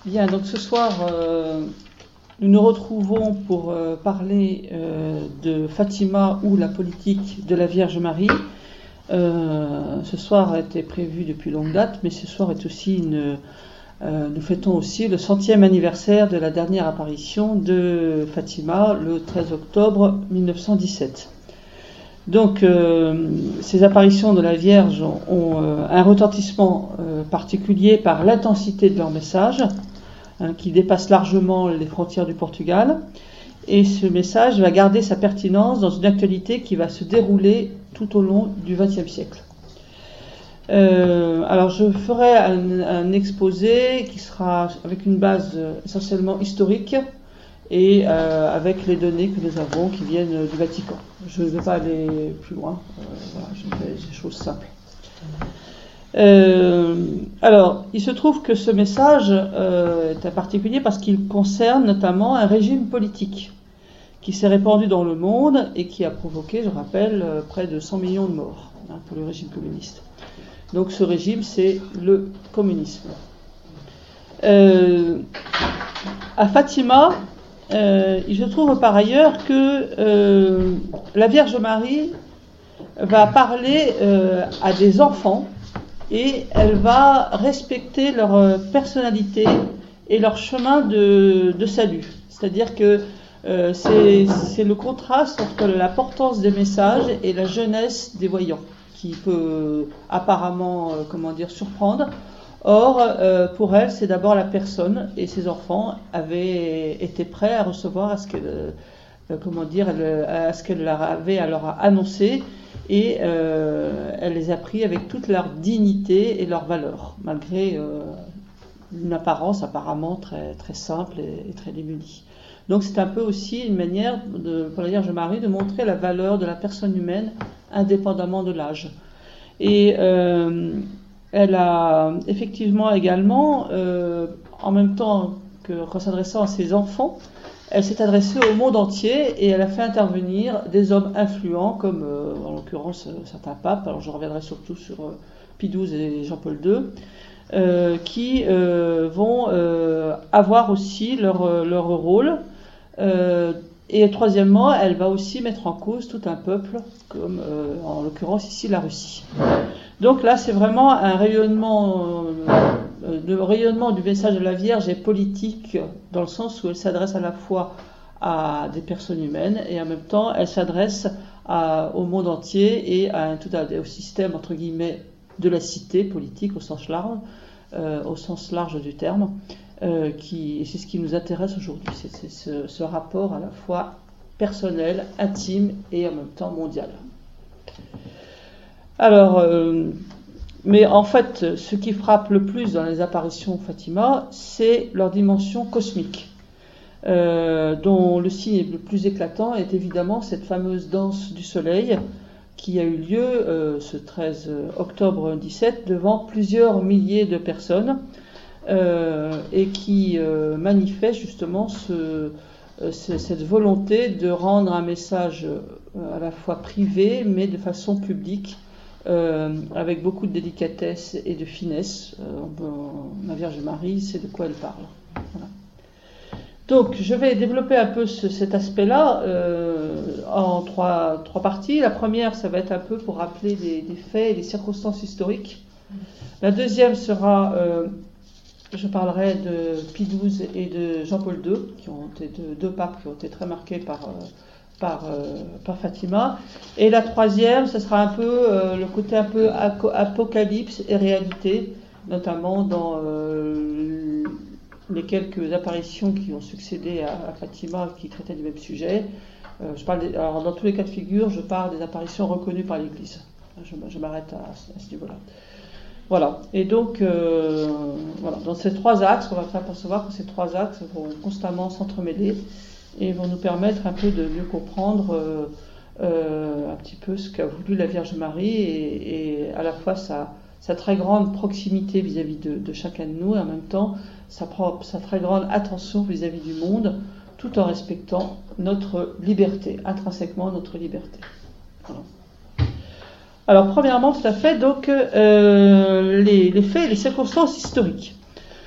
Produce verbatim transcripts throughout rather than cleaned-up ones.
Bien, donc ce soir, euh, nous nous retrouvons pour euh, parler euh, de Fatima ou la politique de la Vierge Marie. Euh, ce soir a été prévu depuis longue date, mais ce soir est aussi une... Euh, nous fêtons aussi le centième anniversaire de la dernière apparition de Fatima, le treize octobre mille neuf cent dix-sept. Donc, euh, ces apparitions de la Vierge ont, ont euh, un retentissement euh, particulier par l'intensité de leur message, hein, qui dépasse largement les frontières du Portugal. Et ce message va garder sa pertinence dans une actualité qui va se dérouler tout au long du vingtième siècle. Euh, alors, je ferai un, un exposé qui sera avec une base euh, essentiellement historique et euh, avec les données que nous avons qui viennent du Vatican. Je ne vais pas aller plus loin, euh, voilà, je fais des choses simples. Euh, alors, il se trouve que ce message euh, est un particulier parce qu'il concerne notamment un régime politique qui s'est répandu dans le monde et qui a provoqué, je rappelle, euh, près de cent millions de morts, hein, pour le régime communiste. Donc ce régime, c'est le communisme. Euh, à Fatima, Euh, il se trouve par ailleurs que euh, la Vierge Marie va parler euh, à des enfants et elle va respecter leur personnalité et leur chemin de, de salut. C'est-à-dire que euh, c'est, c'est le contraste entre l'importance des messages et la jeunesse des voyants qui peut apparemment, euh, comment dire, surprendre. Or, euh, pour elle, c'est d'abord la personne, et ses enfants avaient été prêts à recevoir à ce qu'elle, euh, comment dire, à ce qu'elle leur avait à leur annoncer, et euh, elle les a pris avec toute leur dignité et leur valeur, malgré euh, une apparence apparemment très, très simple et, et très démunie. Donc c'est un peu aussi une manière de, pour la Vierge Marie de montrer la valeur de la personne humaine indépendamment de l'âge. Et euh, elle a effectivement également, euh, en même temps que, qu'en s'adressant à ses enfants, elle s'est adressée au monde entier et elle a fait intervenir des hommes influents comme, euh, en l'occurrence, certains papes. Alors je reviendrai surtout sur euh, Pie douze et Jean-Paul deux, euh, qui euh, vont euh, avoir aussi leur, leur rôle. Euh, et troisièmement, elle va aussi mettre en cause tout un peuple, comme euh, en l'occurrence ici la Russie. Donc là, c'est vraiment un rayonnement, euh, le rayonnement du message de la Vierge est politique dans le sens où elle s'adresse à la fois à des personnes humaines et en même temps, elle s'adresse à, au monde entier et à un, tout un, au système entre guillemets de la cité politique au sens large, euh, au sens large du terme, euh, qui, et c'est ce qui nous intéresse aujourd'hui, c'est, c'est ce, ce rapport à la fois personnel, intime et en même temps mondial. Alors, euh, mais en fait, ce qui frappe le plus dans les apparitions Fatima, c'est leur dimension cosmique, euh, dont le signe le plus éclatant est évidemment cette fameuse danse du soleil qui a eu lieu euh, ce treize octobre dix-sept devant plusieurs milliers de personnes euh, et qui euh, manifeste justement ce, euh, cette volonté de rendre un message euh, à la fois privé mais de façon publique. Euh, avec beaucoup de délicatesse et de finesse. Euh, la Vierge Marie sait de quoi elle parle. Voilà. Donc, je vais développer un peu ce, cet aspect-là euh, en trois, trois parties. La première, ça va être un peu pour rappeler des, des faits et des circonstances historiques. La deuxième sera, euh, je parlerai de Pie douze et de Jean-Paul deux, qui ont été deux, deux papes qui ont été très marqués par... Euh, Par, euh, par Fatima. Et la troisième, ce sera un peu euh, le côté un peu apocalypse et réalité, notamment dans euh, les quelques apparitions qui ont succédé à, à Fatima qui traitaient du même sujet. Euh, je parle des, alors dans tous les cas de figure, je parle des apparitions reconnues par l'Église. Je, je m'arrête à, à ce niveau-là. Voilà. Et donc, euh, voilà. Dans ces trois axes, on va s'apercevoir que ces trois axes vont constamment s'entremêler et vont nous permettre un peu de mieux comprendre euh, euh, un petit peu ce qu'a voulu la Vierge Marie et, et à la fois sa, sa très grande proximité vis-à-vis de, de chacun de nous et en même temps sa, propre, sa très grande attention vis-à-vis du monde tout en respectant notre liberté, intrinsèquement notre liberté. Voilà. Alors premièrement, tout à fait, donc euh, les, les faits et les circonstances historiques.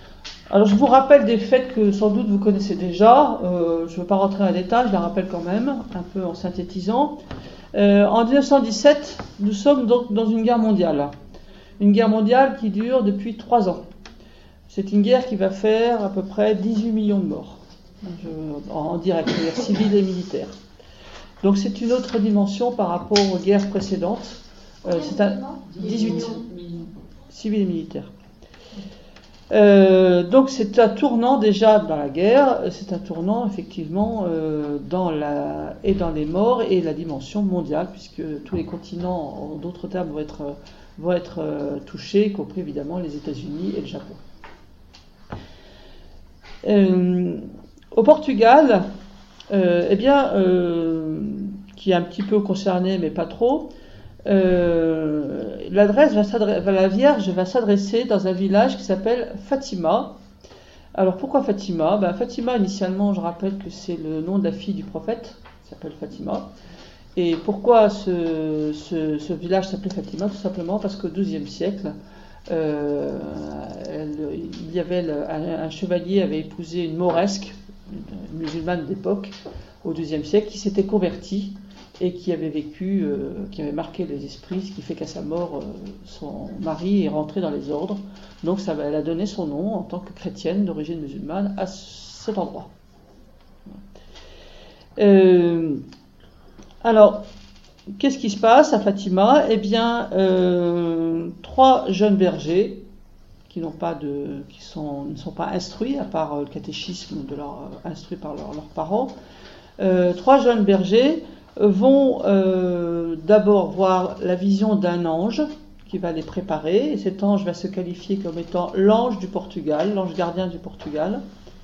Alors je vous rappelle des faits que sans doute vous connaissez déjà, euh, je ne veux pas rentrer en détail, je les rappelle quand même, un peu en synthétisant. Euh, en dix-neuf cent dix-sept, nous sommes donc dans une guerre mondiale. Une guerre mondiale qui dure depuis trois ans. C'est une guerre qui va faire à peu près dix-huit millions de morts, je, en, en direct, c'est-à-dire civils et militaires. Donc c'est une autre dimension par rapport aux guerres précédentes. Euh, c'est un dix-huit civils et militaires. Euh, donc c'est un tournant déjà dans la guerre, c'est un tournant effectivement euh, dans la, et dans les morts et la dimension mondiale, puisque tous les continents, en d'autres termes, vont être, vont être euh, touchés, y compris évidemment les États-Unis et le Japon. Euh, au Portugal, euh, eh bien, euh, qui est un petit peu concerné mais pas trop, Euh, l'adresse va s'adresser, la Vierge va s'adresser dans un village qui s'appelle Fatima. Alors pourquoi Fatima? Ben, Fatima, initialement, je rappelle que c'est le nom de la fille du prophète, qui s'appelle Fatima. Et pourquoi ce, ce, ce village s'appelait Fatima? Tout simplement parce qu'au douzième siècle, euh, elle, il y avait le, un, un chevalier avait épousé une mauresque, une musulmane d'époque, au douzième siècle, qui s'était convertie et qui avait vécu, euh, qui avait marqué les esprits, ce qui fait qu'à sa mort, euh, son mari est rentré dans les ordres. Donc ça, elle a donné son nom en tant que chrétienne d'origine musulmane à cet endroit. Euh, alors, qu'est-ce qui se passe à Fatima? Eh bien, euh, trois jeunes bergers qui n'ont pas de, qui sont, ne sont pas instruits, à part le catéchisme de leur, instruits par leur, leurs parents, euh, trois jeunes bergers vont euh, d'abord voir la vision d'un ange qui va les préparer, et cet ange va se qualifier comme étant l'ange du Portugal, l'ange gardien du Portugal.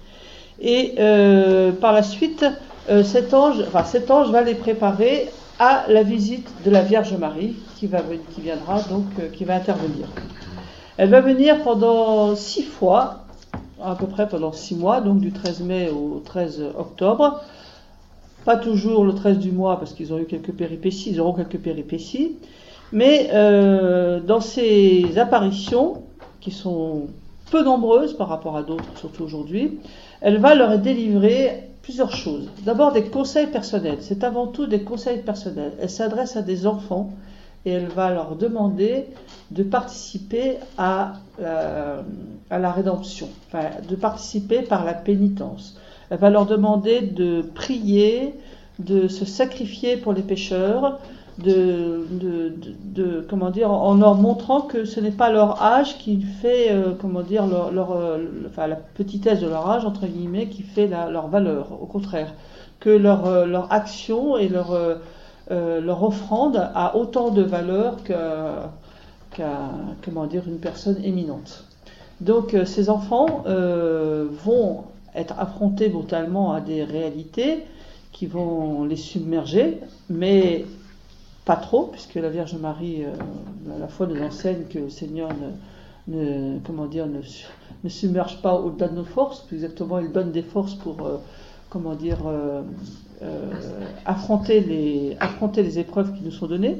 Et euh, par la suite, euh, cet ange, enfin, cet ange va les préparer à la visite de la Vierge Marie, qui, va, qui viendra donc, euh, qui va intervenir. Elle va venir pendant six fois, à peu près pendant six mois, donc du treize mai au treize octobre. Pas toujours le treize du mois, parce qu'ils ont eu quelques péripéties, ils auront quelques péripéties, mais euh, dans ces apparitions, qui sont peu nombreuses par rapport à d'autres, surtout aujourd'hui, elle va leur délivrer plusieurs choses. D'abord des conseils personnels, c'est avant tout des conseils personnels. Elle s'adresse à des enfants et elle va leur demander de participer à, euh, à la rédemption, enfin, de participer par la pénitence. Elle va leur demander de prier, de se sacrifier pour les pécheurs, de, de, de, de comment dire, en leur montrant que ce n'est pas leur âge qui fait, euh, comment dire, leur, leur, euh, enfin, la petitesse de leur âge entre guillemets qui fait la, leur valeur. Au contraire, que leur, euh, leur action et leur, euh, euh, leur offrande a autant de valeur qu'à, qu'à, comment dire, une personne éminente. Donc euh, ces enfants euh, vont être affrontés brutalement à des réalités qui vont les submerger, mais pas trop, puisque la Vierge Marie, euh, à la foi, nous enseigne que le Seigneur ne, ne, comment dire, ne, ne submerge pas au-delà de nos forces, plus exactement, il donne des forces pour, euh, comment dire, euh, euh, affronter, les, affronter les épreuves qui nous sont données.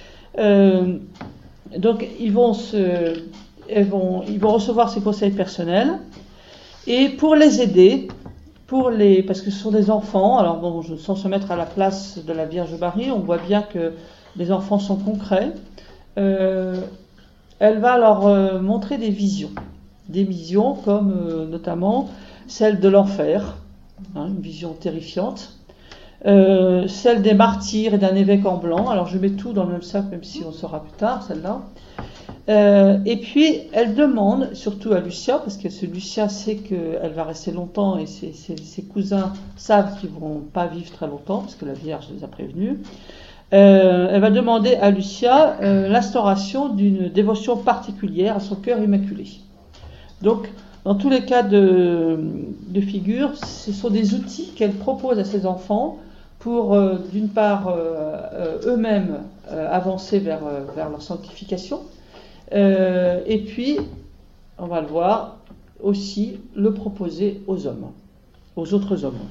Euh, donc, ils vont, se, ils, vont, ils vont recevoir ces conseils personnels, et pour les aider, pour les, parce que ce sont des enfants, alors bon, je, sans se mettre à la place de la Vierge Marie, on voit bien que les enfants sont concrets. Euh, elle va leur euh, montrer des visions, des visions comme euh, notamment celle de l'enfer, hein, une vision terrifiante, euh, celle des martyrs et d'un évêque en blanc. Alors je mets tout dans le même sac, même si on saura plus tard celle-là. Euh, et puis, elle demande, surtout à Lucia, parce que ce Lucia sait qu'elle va rester longtemps et ses, ses, ses cousins savent qu'ils ne vont pas vivre très longtemps, parce que la Vierge les a prévenus. Euh, elle va demander à Lucia euh, l'instauration d'une dévotion particulière à son cœur immaculé. Donc, dans tous les cas de, de figure, ce sont des outils qu'elle propose à ses enfants pour, euh, d'une part, euh, euh, eux-mêmes euh, avancer vers, euh, vers leur sanctification, Euh, et puis, on va le voir, aussi le proposer aux hommes, aux autres hommes.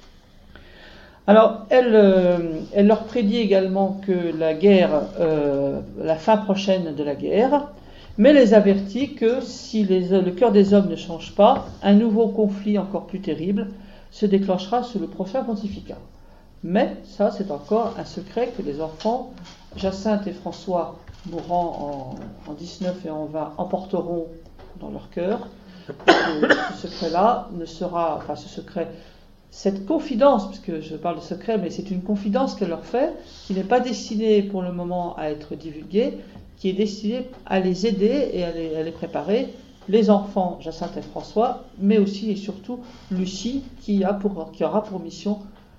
Alors, elle, euh, elle leur prédit également que la guerre, euh, la fin prochaine de la guerre, mais les avertit que si les, le cœur des hommes ne change pas, un nouveau conflit encore plus terrible se déclenchera sous le prochain pontificat. Mais ça, c'est encore un secret que les enfants, Jacinthe et François, mourant en, en dix-neuf et en vingt, emporteront dans leur cœur. Ce secret-là ne sera, enfin ce secret, cette confidence, puisque je parle de secret, mais c'est une confidence qu'elle leur fait, qui n'est pas destinée pour le moment à être divulguée, qui est destinée à les aider et à les, à les préparer, les enfants Jacinthe et François, mais aussi et surtout Lucie, qui, a pour, qui aura pour mission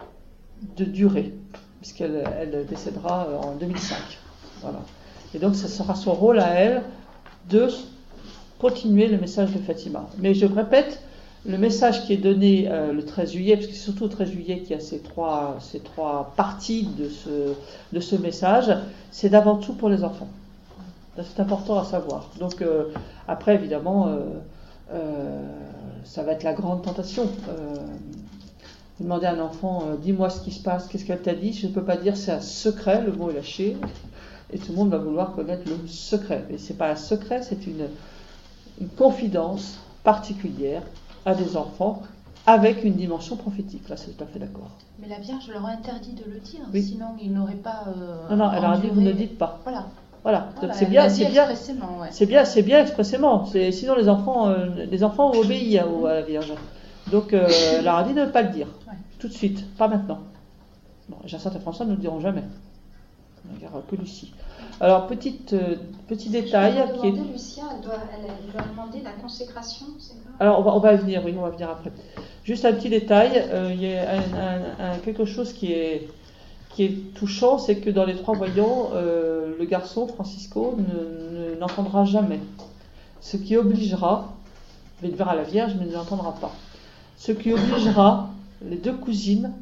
de durer, puisqu'elle elle décédera en deux mille cinq. Voilà. Et donc ce sera son rôle à elle de continuer le message de Fatima. Mais je répète, le message qui est donné euh, le treize juillet, parce que c'est surtout le treize juillet qu'il y a ces trois, ces trois parties de ce, de ce message, c'est d'avant tout pour les enfants. C'est important à savoir. Donc euh, après, évidemment, euh, euh, ça va être la grande tentation. Euh, vous demandez à un enfant, euh, dis-moi ce qui se passe, qu'est-ce qu'elle t'a dit, je ne peux pas dire, c'est un secret, le mot est lâché, et tout le monde va vouloir connaître le secret. Mais ce n'est pas un secret, c'est une, une confidence particulière à des enfants avec une dimension prophétique. Là, c'est tout à fait d'accord. Mais la Vierge leur a interdit de le dire, oui. Sinon ils n'auraient pas. Euh, non, non, elle leur a dit, vous ne dites pas. Voilà. Voilà. voilà. Donc c'est bien, c'est bien, ouais. c'est bien, c'est bien expressément. C'est, sinon les enfants, euh, les enfants ont obéi à, à la Vierge. Donc euh, elle leur a dit de ne pas le dire, ouais. Tout de suite, pas maintenant. Bon, Jacinthe et François ne le diront jamais. On ne dira que Lucie. Alors, petite, euh, petit détail. Je qui est... Lucia, elle doit, elle, elle doit demander la consécration, c'est ça? Alors, on va, on va y venir, oui, on va venir après. Juste un petit détail, euh, il y a un, un, un, quelque chose qui est, qui est touchant, c'est que dans les trois voyants, euh, le garçon, Francisco, ne, ne, n'entendra jamais. Ce qui obligera, il verra la Vierge, mais il ne l'entendra pas. Ce qui obligera les deux cousines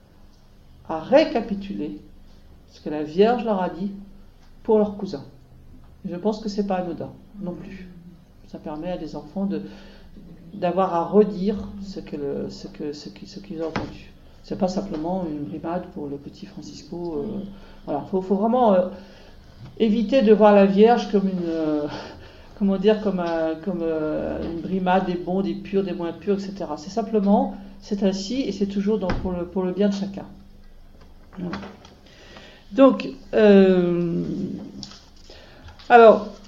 à récapituler ce que la Vierge leur a dit pour leurs cousins. Je pense que c'est pas anodin non plus. Ça permet à des enfants de, d'avoir à redire ce, que le, ce, que, ce, que, ce qu'ils ont entendu. C'est pas simplement une brimade pour le petit Francisco. Euh, voilà, faut, faut vraiment euh, éviter de voir la Vierge comme une, euh, comment dire, comme, un, comme euh, une brimade des bons, des purs, des moins purs, et cetera. C'est simplement, c'est ainsi et c'est toujours dans, pour, le, pour le bien de chacun. Voilà. Donc, euh, alors,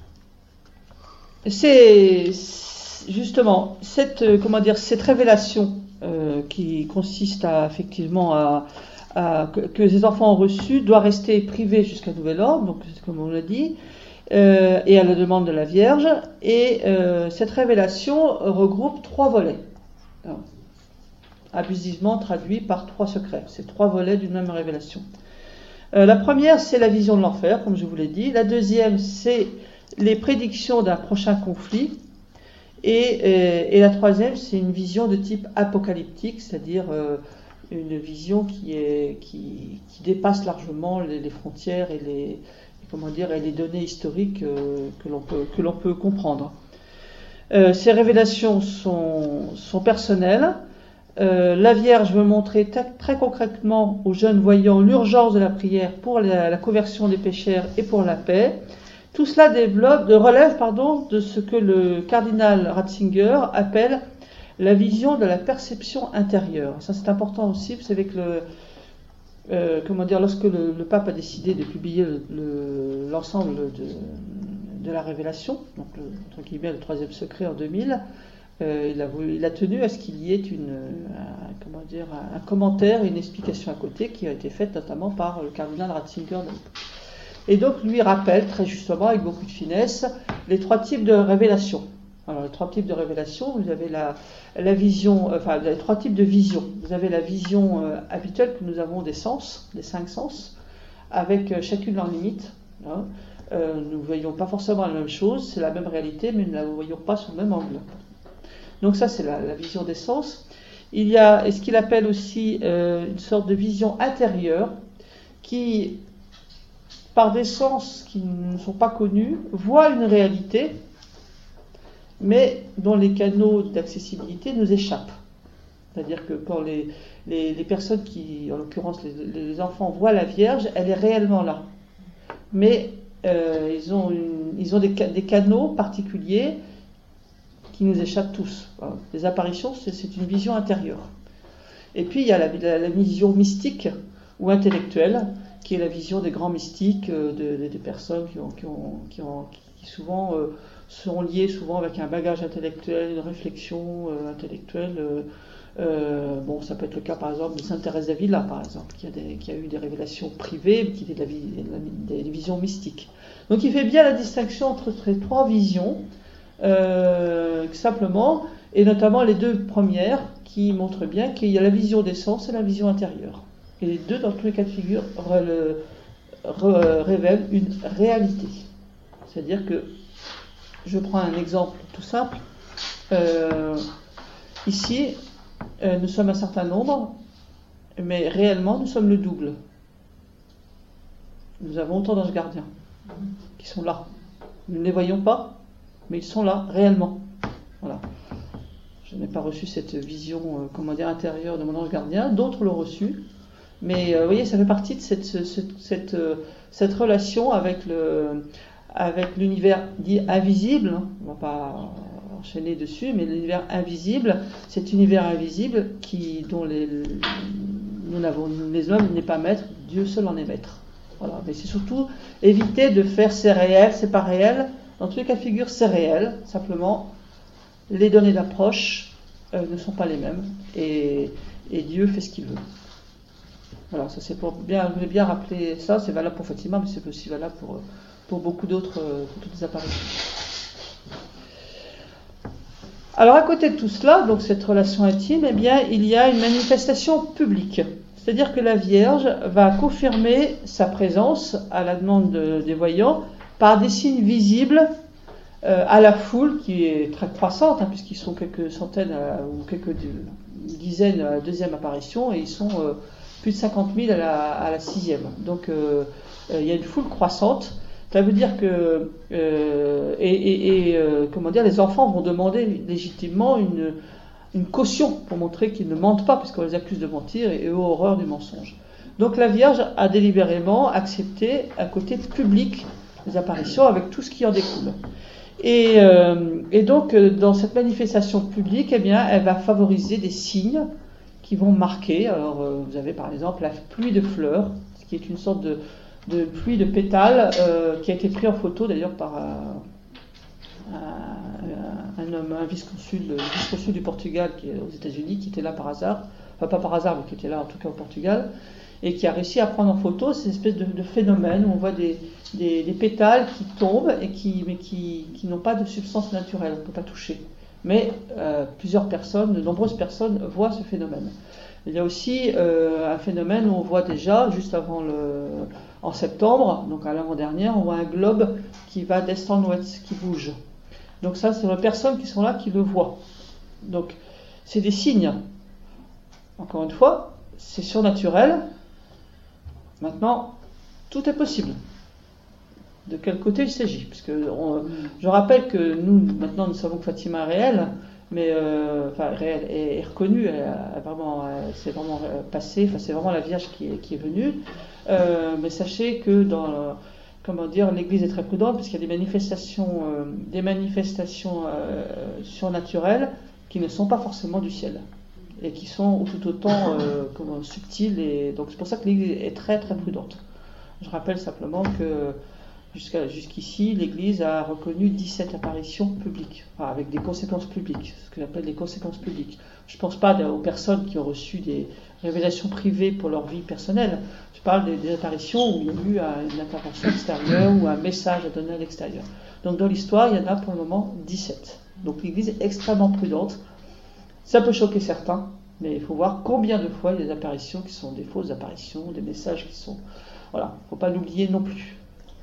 c'est justement cette, comment dire, cette révélation euh, qui consiste à effectivement à, à que, que les enfants ont reçu doit rester privée jusqu'à nouvel ordre, donc comme on l'a dit, euh, et à la demande de la Vierge. Et euh, cette révélation regroupe trois volets, alors, abusivement traduit par trois secrets. C'est trois volets d'une même révélation. Euh, la première, c'est la vision de l'enfer, comme je vous l'ai dit. La deuxième, c'est les prédictions d'un prochain conflit. Et, euh, et la troisième, c'est une vision de type apocalyptique, c'est-à-dire euh, une vision qui, est, qui, qui dépasse largement les, les frontières et les, comment dire, et les données historiques euh, que, l'on peut, que l'on peut comprendre. Euh, ces révélations sont, sont personnelles. Euh, la Vierge veut montrer t- très concrètement aux jeunes voyants l'urgence de la prière pour la, la conversion des pécheurs et pour la paix. Tout cela développe, de relève pardon, de ce que le cardinal Ratzinger appelle la vision de la perception intérieure. Ça c'est important aussi, vous savez que le, euh, comment dire, lorsque le, le pape a décidé de publier le, le, l'ensemble de, de la révélation, donc le, entre guillemets le troisième secret en deux mille, Euh, il, a voulu, il a tenu à ce qu'il y ait une, un, comment dire, un commentaire, une explication à côté qui a été faite notamment par le cardinal Ratzinger. Et donc lui rappelle très justement, avec beaucoup de finesse, les trois types de révélations. Alors les trois types de révélations, vous avez la, la vision, enfin vous avez trois types de vision. Vous avez la vision euh, habituelle que nous avons des sens, des cinq sens, avec euh, chacune leur limite. Hein. Euh, nous ne voyons pas forcément la même chose, c'est la même réalité, mais nous ne la voyons pas sur le même angle. Donc ça, c'est la, la vision des sens. Il y a ce qu'il appelle aussi euh, une sorte de vision intérieure qui, par des sens qui ne sont pas connus, voit une réalité, mais dont les canaux d'accessibilité nous échappent. C'est-à-dire que quand les, les, les personnes qui, en l'occurrence les, les enfants, voient la Vierge, elle est réellement là. Mais euh, ils ont, une, ils ont des, des canaux particuliers qui nous échappent tous. Voilà. Les apparitions, c'est, c'est une vision intérieure. Et puis il y a la, la, la vision mystique ou intellectuelle, qui est la vision des grands mystiques, euh, de, de, des personnes qui, ont, qui, ont, qui, ont, qui souvent euh, sont liées souvent avec un bagage intellectuel, une réflexion euh, intellectuelle. Euh, euh, bon, ça peut être le cas par exemple de Sainte Thérèse d'Avila, par exemple, qui a, des, qui a eu des révélations privées, qui étaient de la, de la, des visions mystiques. Donc il fait bien la distinction entre ces trois visions, euh, simplement, et notamment les deux premières qui montrent bien qu'il y a la vision des sens et la vision intérieure. Et les deux, dans tous les cas de figure, re, re, révèlent une réalité. C'est-à-dire que, je prends un exemple tout simple, euh, ici, euh, nous sommes un certain nombre, mais réellement, nous sommes le double. Nous avons autant d'anges gardiens qui sont là. Nous ne les voyons pas, mais ils sont là, réellement. Voilà. Je n'ai pas reçu cette vision, euh, comment dire, intérieure de mon ange gardien, d'autres l'ont reçu. Mais euh, vous voyez, ça fait partie de cette, cette, cette, euh, cette relation avec, le, avec l'univers dit invisible. On ne va pas enchaîner dessus, mais l'univers invisible, cet univers invisible qui, dont les, nous n'avons, les hommes n'est pas maître, Dieu seul en est maître. Voilà. Mais c'est surtout éviter de faire c'est réel, c'est pas réel. Dans tous les cas de figure, c'est réel. Simplement, les données d'approche euh, ne sont pas les mêmes. Et, et Dieu fait ce qu'il veut. Voilà, ça c'est pour bien, je voulais bien rappeler ça, c'est valable pour Fatima, mais c'est aussi valable pour, pour beaucoup d'autres, pour toutes les apparitions. Alors à côté de tout cela, donc cette relation intime, eh bien il y a une manifestation publique. C'est-à-dire que la Vierge va confirmer sa présence à la demande de, des voyants par des signes visibles euh, à la foule qui est très croissante, hein, puisqu'ils sont quelques centaines à, ou quelques dizaines à la deuxième apparition et ils sont euh, plus de cinquante mille à la, à la sixième. Donc euh, euh, il y a une foule croissante. Ça veut dire que euh, et, et, et euh, comment dire, les enfants vont demander légitimement une, une caution pour montrer qu'ils ne mentent pas, puisqu'on les accuse de mentir et, et eux horreur du mensonge. Donc la Vierge a délibérément accepté un côté public des apparitions avec tout ce qui en découle. Et, euh, et donc dans cette manifestation publique, eh bien, elle va favoriser des signes qui vont marquer. Alors euh, vous avez par exemple la pluie de fleurs, ce qui est une sorte de, de pluie de pétales euh, qui a été pris en photo d'ailleurs par un, un, un homme, un vice-consul, le vice-consul du Portugal qui est aux États-Unis, qui était là par hasard, enfin pas par hasard, mais qui était là en tout cas au Portugal, et qui a réussi à prendre en photo cette espèce de, de phénomène où on voit des, des, des pétales qui tombent et qui, mais qui, qui n'ont pas de substance naturelle, on ne peut pas toucher. Mais euh, plusieurs personnes, de nombreuses personnes voient ce phénomène. Il y a aussi euh, un phénomène où on voit déjà, juste avant le, en septembre, donc à l'avant-dernière, on voit un globe qui va d'est en ouest, qui bouge. Donc ça, c'est les personnes qui sont là qui le voient. Donc c'est des signes. Encore une fois, c'est surnaturel. Maintenant, tout est possible. De quel côté il s'agit? Parce que on, je rappelle que nous, maintenant, nous savons que Fatima est réelle, mais euh, enfin réelle est, est reconnue, elle a vraiment, elle, c'est vraiment passé, enfin c'est vraiment la Vierge qui est, qui est venue. Euh, mais sachez que dans, le, comment dire, l'Église est très prudente parce qu'il y a des manifestations, euh, des manifestations euh, surnaturelles qui ne sont pas forcément du ciel et qui sont tout autant euh, comment, subtiles. Et donc c'est pour ça que l'Église est très très prudente. Je rappelle simplement que Jusqu'à, jusqu'ici, l'Église a reconnu dix-sept apparitions publiques, enfin, avec des conséquences publiques, ce que j'appelle des conséquences publiques. Je ne pense pas aux personnes qui ont reçu des révélations privées pour leur vie personnelle. Je parle des, des apparitions où il y a eu une intervention extérieure ou un message à donner à l'extérieur. Donc dans l'histoire, il y en a pour le moment dix-sept. Donc l'Église est extrêmement prudente. Ça peut choquer certains, mais il faut voir combien de fois il y a des apparitions qui sont des fausses apparitions, des messages qui sont... Voilà, il ne faut pas l'oublier non plus.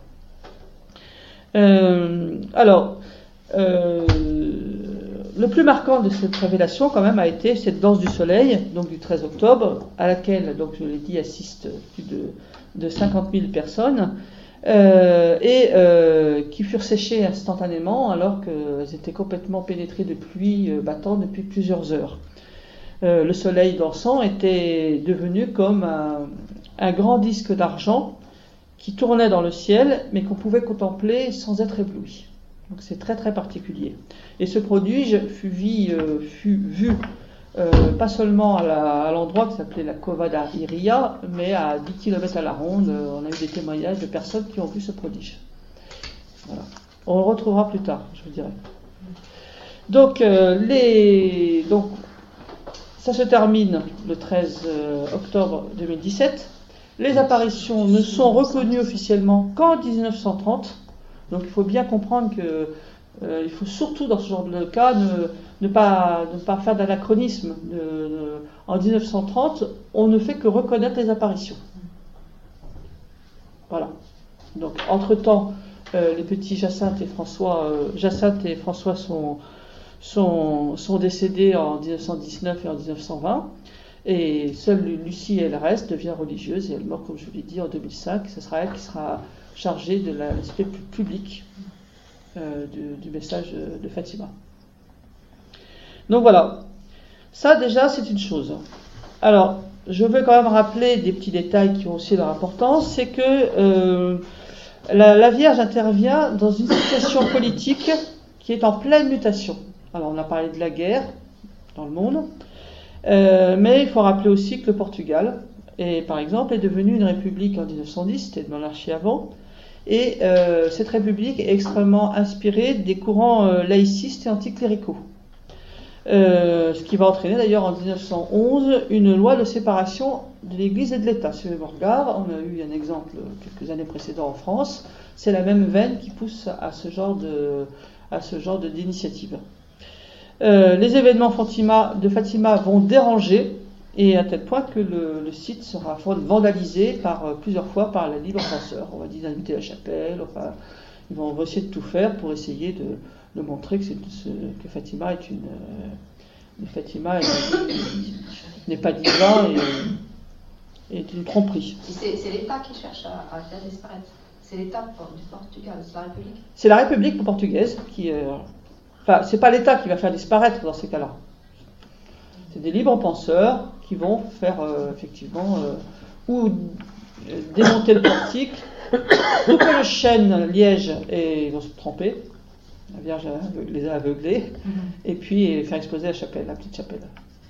Euh, alors, euh, le plus marquant de cette révélation, quand même, a été cette danse du soleil, donc du treize octobre, à laquelle, donc je l'ai dit, assistent plus de, de cinquante mille personnes, euh, et euh, qui furent séchées instantanément alors qu'elles étaient complètement pénétrées de pluie euh, battante depuis plusieurs heures. Euh, le soleil dansant était devenu comme un, un grand disque d'argent qui tournait dans le ciel, mais qu'on pouvait contempler sans être ébloui. Donc c'est très très particulier. Et ce prodige fut, vie, euh, fut vu euh, pas seulement à, la, à l'endroit qui s'appelait la Cova da Iria, mais à dix kilomètres à la ronde. On a eu des témoignages de personnes qui ont vu ce prodige. Voilà. On le retrouvera plus tard, je vous dirai. Donc, euh, les, donc ça se termine le treize octobre deux mille dix-sept. Les apparitions ne sont reconnues officiellement qu'en dix-neuf cent trente. Donc il faut bien comprendre que euh, il faut surtout dans ce genre de cas ne, ne, pas, ne pas faire d'anachronisme. De, de, en dix-neuf cent trente, on ne fait que reconnaître les apparitions. Voilà. Donc entre-temps, euh, les petits Jacinthe et François, euh, Jacinthe et François sont, sont, sont décédés en dix-neuf cent dix-neuf et en dix-neuf cent vingt. Et seule Lucie, elle reste, devient religieuse, et elle meurt, comme je vous l'ai dit, en deux mille cinq. Ce sera elle qui sera chargée de l'aspect public euh, du, du message de Fatima. Donc voilà, ça déjà c'est une chose. Alors, je veux quand même rappeler des petits détails qui ont aussi leur importance, c'est que euh, la, la Vierge intervient dans une situation politique qui est en pleine mutation. Alors on a parlé de la guerre dans le monde, Euh, mais il faut rappeler aussi que le Portugal, est, par exemple, est devenu une république en dix-neuf cent dix, c'était de monarchie avant, et euh, cette république est extrêmement inspirée des courants euh, laïcistes et anticléricaux. Euh, ce qui va entraîner d'ailleurs en dix-neuf cent onze une loi de séparation de l'Église et de l'État. Si on regarde, on a eu un exemple quelques années précédentes en France, c'est la même veine qui pousse à ce genre de, à ce genre de, d'initiative. Euh, les événements Fatima, de Fatima vont déranger, et à tel point que le, le site sera vandalisé par, euh, plusieurs fois par la libre penseur. On va dire d'inviter la chapelle, enfin, ils vont essayer de tout faire pour essayer de, de montrer que, c'est, que Fatima est une, euh, Fatima est, n'est pas divin et est une tromperie. C'est, c'est l'État qui cherche à, à faire disparaître. C'est l'État du Portugal, c'est la République. C'est la République portugaise qui... Euh, Enfin, c'est pas l'État qui va faire disparaître dans ces cas-là. C'est des libres penseurs qui vont faire euh, effectivement euh, ou euh, démonter le portique, couper le chêne liège et ils vont se tromper. La Vierge les a aveuglés, mm-hmm. et puis faire exploser la chapelle, la petite chapelle.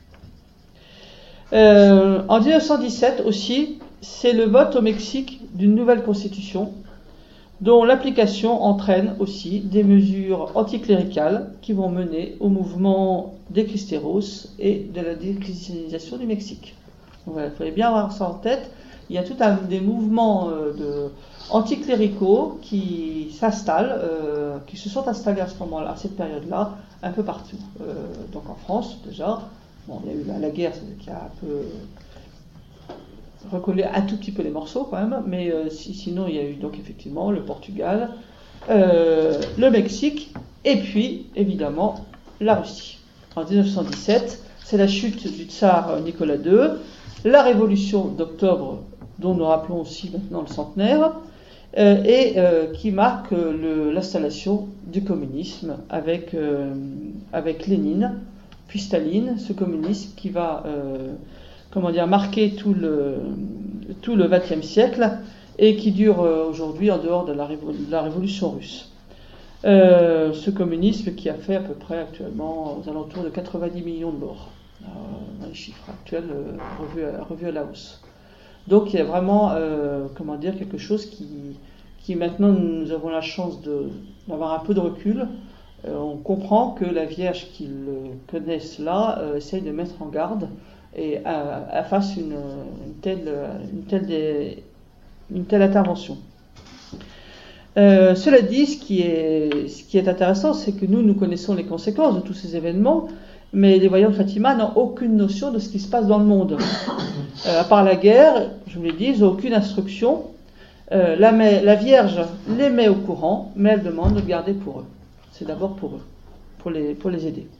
Euh, en dix-neuf cent dix-sept aussi, c'est le vote au Mexique d'une nouvelle constitution, dont l'application entraîne aussi des mesures anticléricales qui vont mener au mouvement des Cristeros et de la déchristianisation du Mexique. Donc voilà, il fallait bien avoir ça en tête. Il y a tout un des mouvements euh, de, anticléricaux qui s'installent, euh, qui se sont installés à ce moment-là, à cette période-là, un peu partout. Euh, donc en France déjà, bon, il y a eu la, la guerre qui a un peu recoller un tout petit peu les morceaux quand même, mais euh, si, sinon il y a eu donc effectivement le Portugal, euh, le Mexique, et puis évidemment la Russie. En dix-neuf cent dix-sept, c'est la chute du tsar Nicolas deux, la révolution d'octobre, dont nous rappelons aussi maintenant le centenaire, euh, et euh, qui marque le, l'installation du communisme avec, euh, avec Lénine, puis Staline, ce communisme qui va... Euh, comment dire, marquer tout le, tout le vingtième siècle et qui dure euh, aujourd'hui en dehors de la, révol- de la révolution russe. Euh, ce communisme qui a fait à peu près actuellement aux alentours de quatre-vingt-dix millions de morts, euh, dans les chiffres actuels euh, revus, à, revus à la hausse. Donc il y a vraiment, euh, comment dire, quelque chose qui, qui maintenant nous avons la chance de, d'avoir un peu de recul. Euh, on comprend que la Vierge qui le connaît cela euh, essaye de mettre en garde et à, à fasse une, une, telle, une, telle des, une telle intervention. Euh, cela dit, ce qui, est, ce qui est intéressant, c'est que nous, nous connaissons les conséquences de tous ces événements, mais les voyants de Fatima n'ont aucune notion de ce qui se passe dans le monde. Euh, à part la guerre, je vous l'ai dit, ils n'ont aucune instruction. Euh, la, la Vierge les met au courant, mais elle demande de garder pour eux. C'est d'abord pour eux, pour les, pour les aider.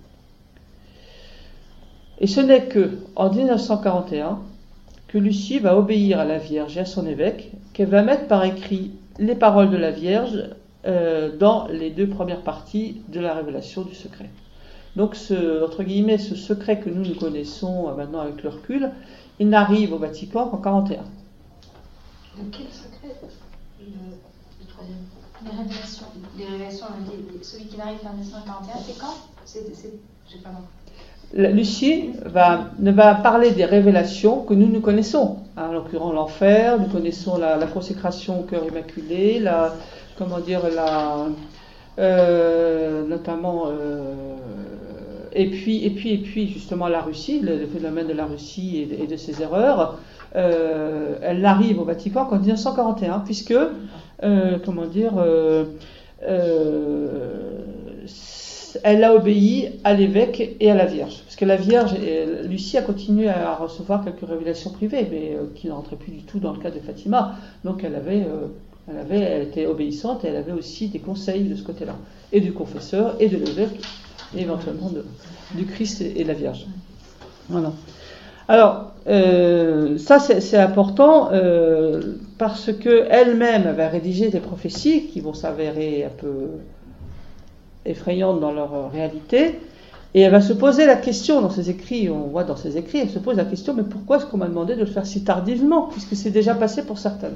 Et ce n'est que en dix-neuf cent quarante et un que Lucie va obéir à la Vierge et à son évêque, qu'elle va mettre par écrit les paroles de la Vierge euh, dans les deux premières parties de la révélation du secret. Donc, ce, entre guillemets, ce secret que nous nous connaissons euh, maintenant avec le recul, il n'arrive au Vatican qu'en quarante et un. De quel secret ? le, le troisième. Les révélations. Les révélations, on a dit, celui qui n'arrive qu'en mille neuf cent quarante et un, c'est quand c'est, c'est, j'ai pas compris. La- Lucie va, ne va parler des révélations que nous nous connaissons. Hein, en l'occurrence, l'enfer, nous connaissons la, la consécration au cœur immaculé, la, comment dire, la, euh, notamment, euh, et puis, et puis, et puis, justement, la Russie, le, le phénomène de la Russie et de, et de ses erreurs. Euh, elle arrive au Vatican qu'en mille neuf cent quarante et un, puisque, euh, comment dire, euh, euh, elle a obéi à l'évêque et à la Vierge. Parce que la Vierge, et Lucie a continué à recevoir quelques révélations privées, mais euh, qui ne rentraient plus du tout dans le cas de Fatima. Donc elle avait, euh, elle avait, elle était obéissante et elle avait aussi des conseils de ce côté-là, et du confesseur et de l'évêque, et éventuellement de, du Christ et, et de la Vierge. Voilà. Alors, euh, ça c'est, c'est important euh, parce que elle-même avait rédigé des prophéties qui vont s'avérer un peu effrayantes dans leur réalité, et elle va se poser la question dans ses écrits, on voit dans ses écrits, elle se pose la question, mais pourquoi est-ce qu'on m'a demandé de le faire si tardivement, puisque c'est déjà passé pour certaines.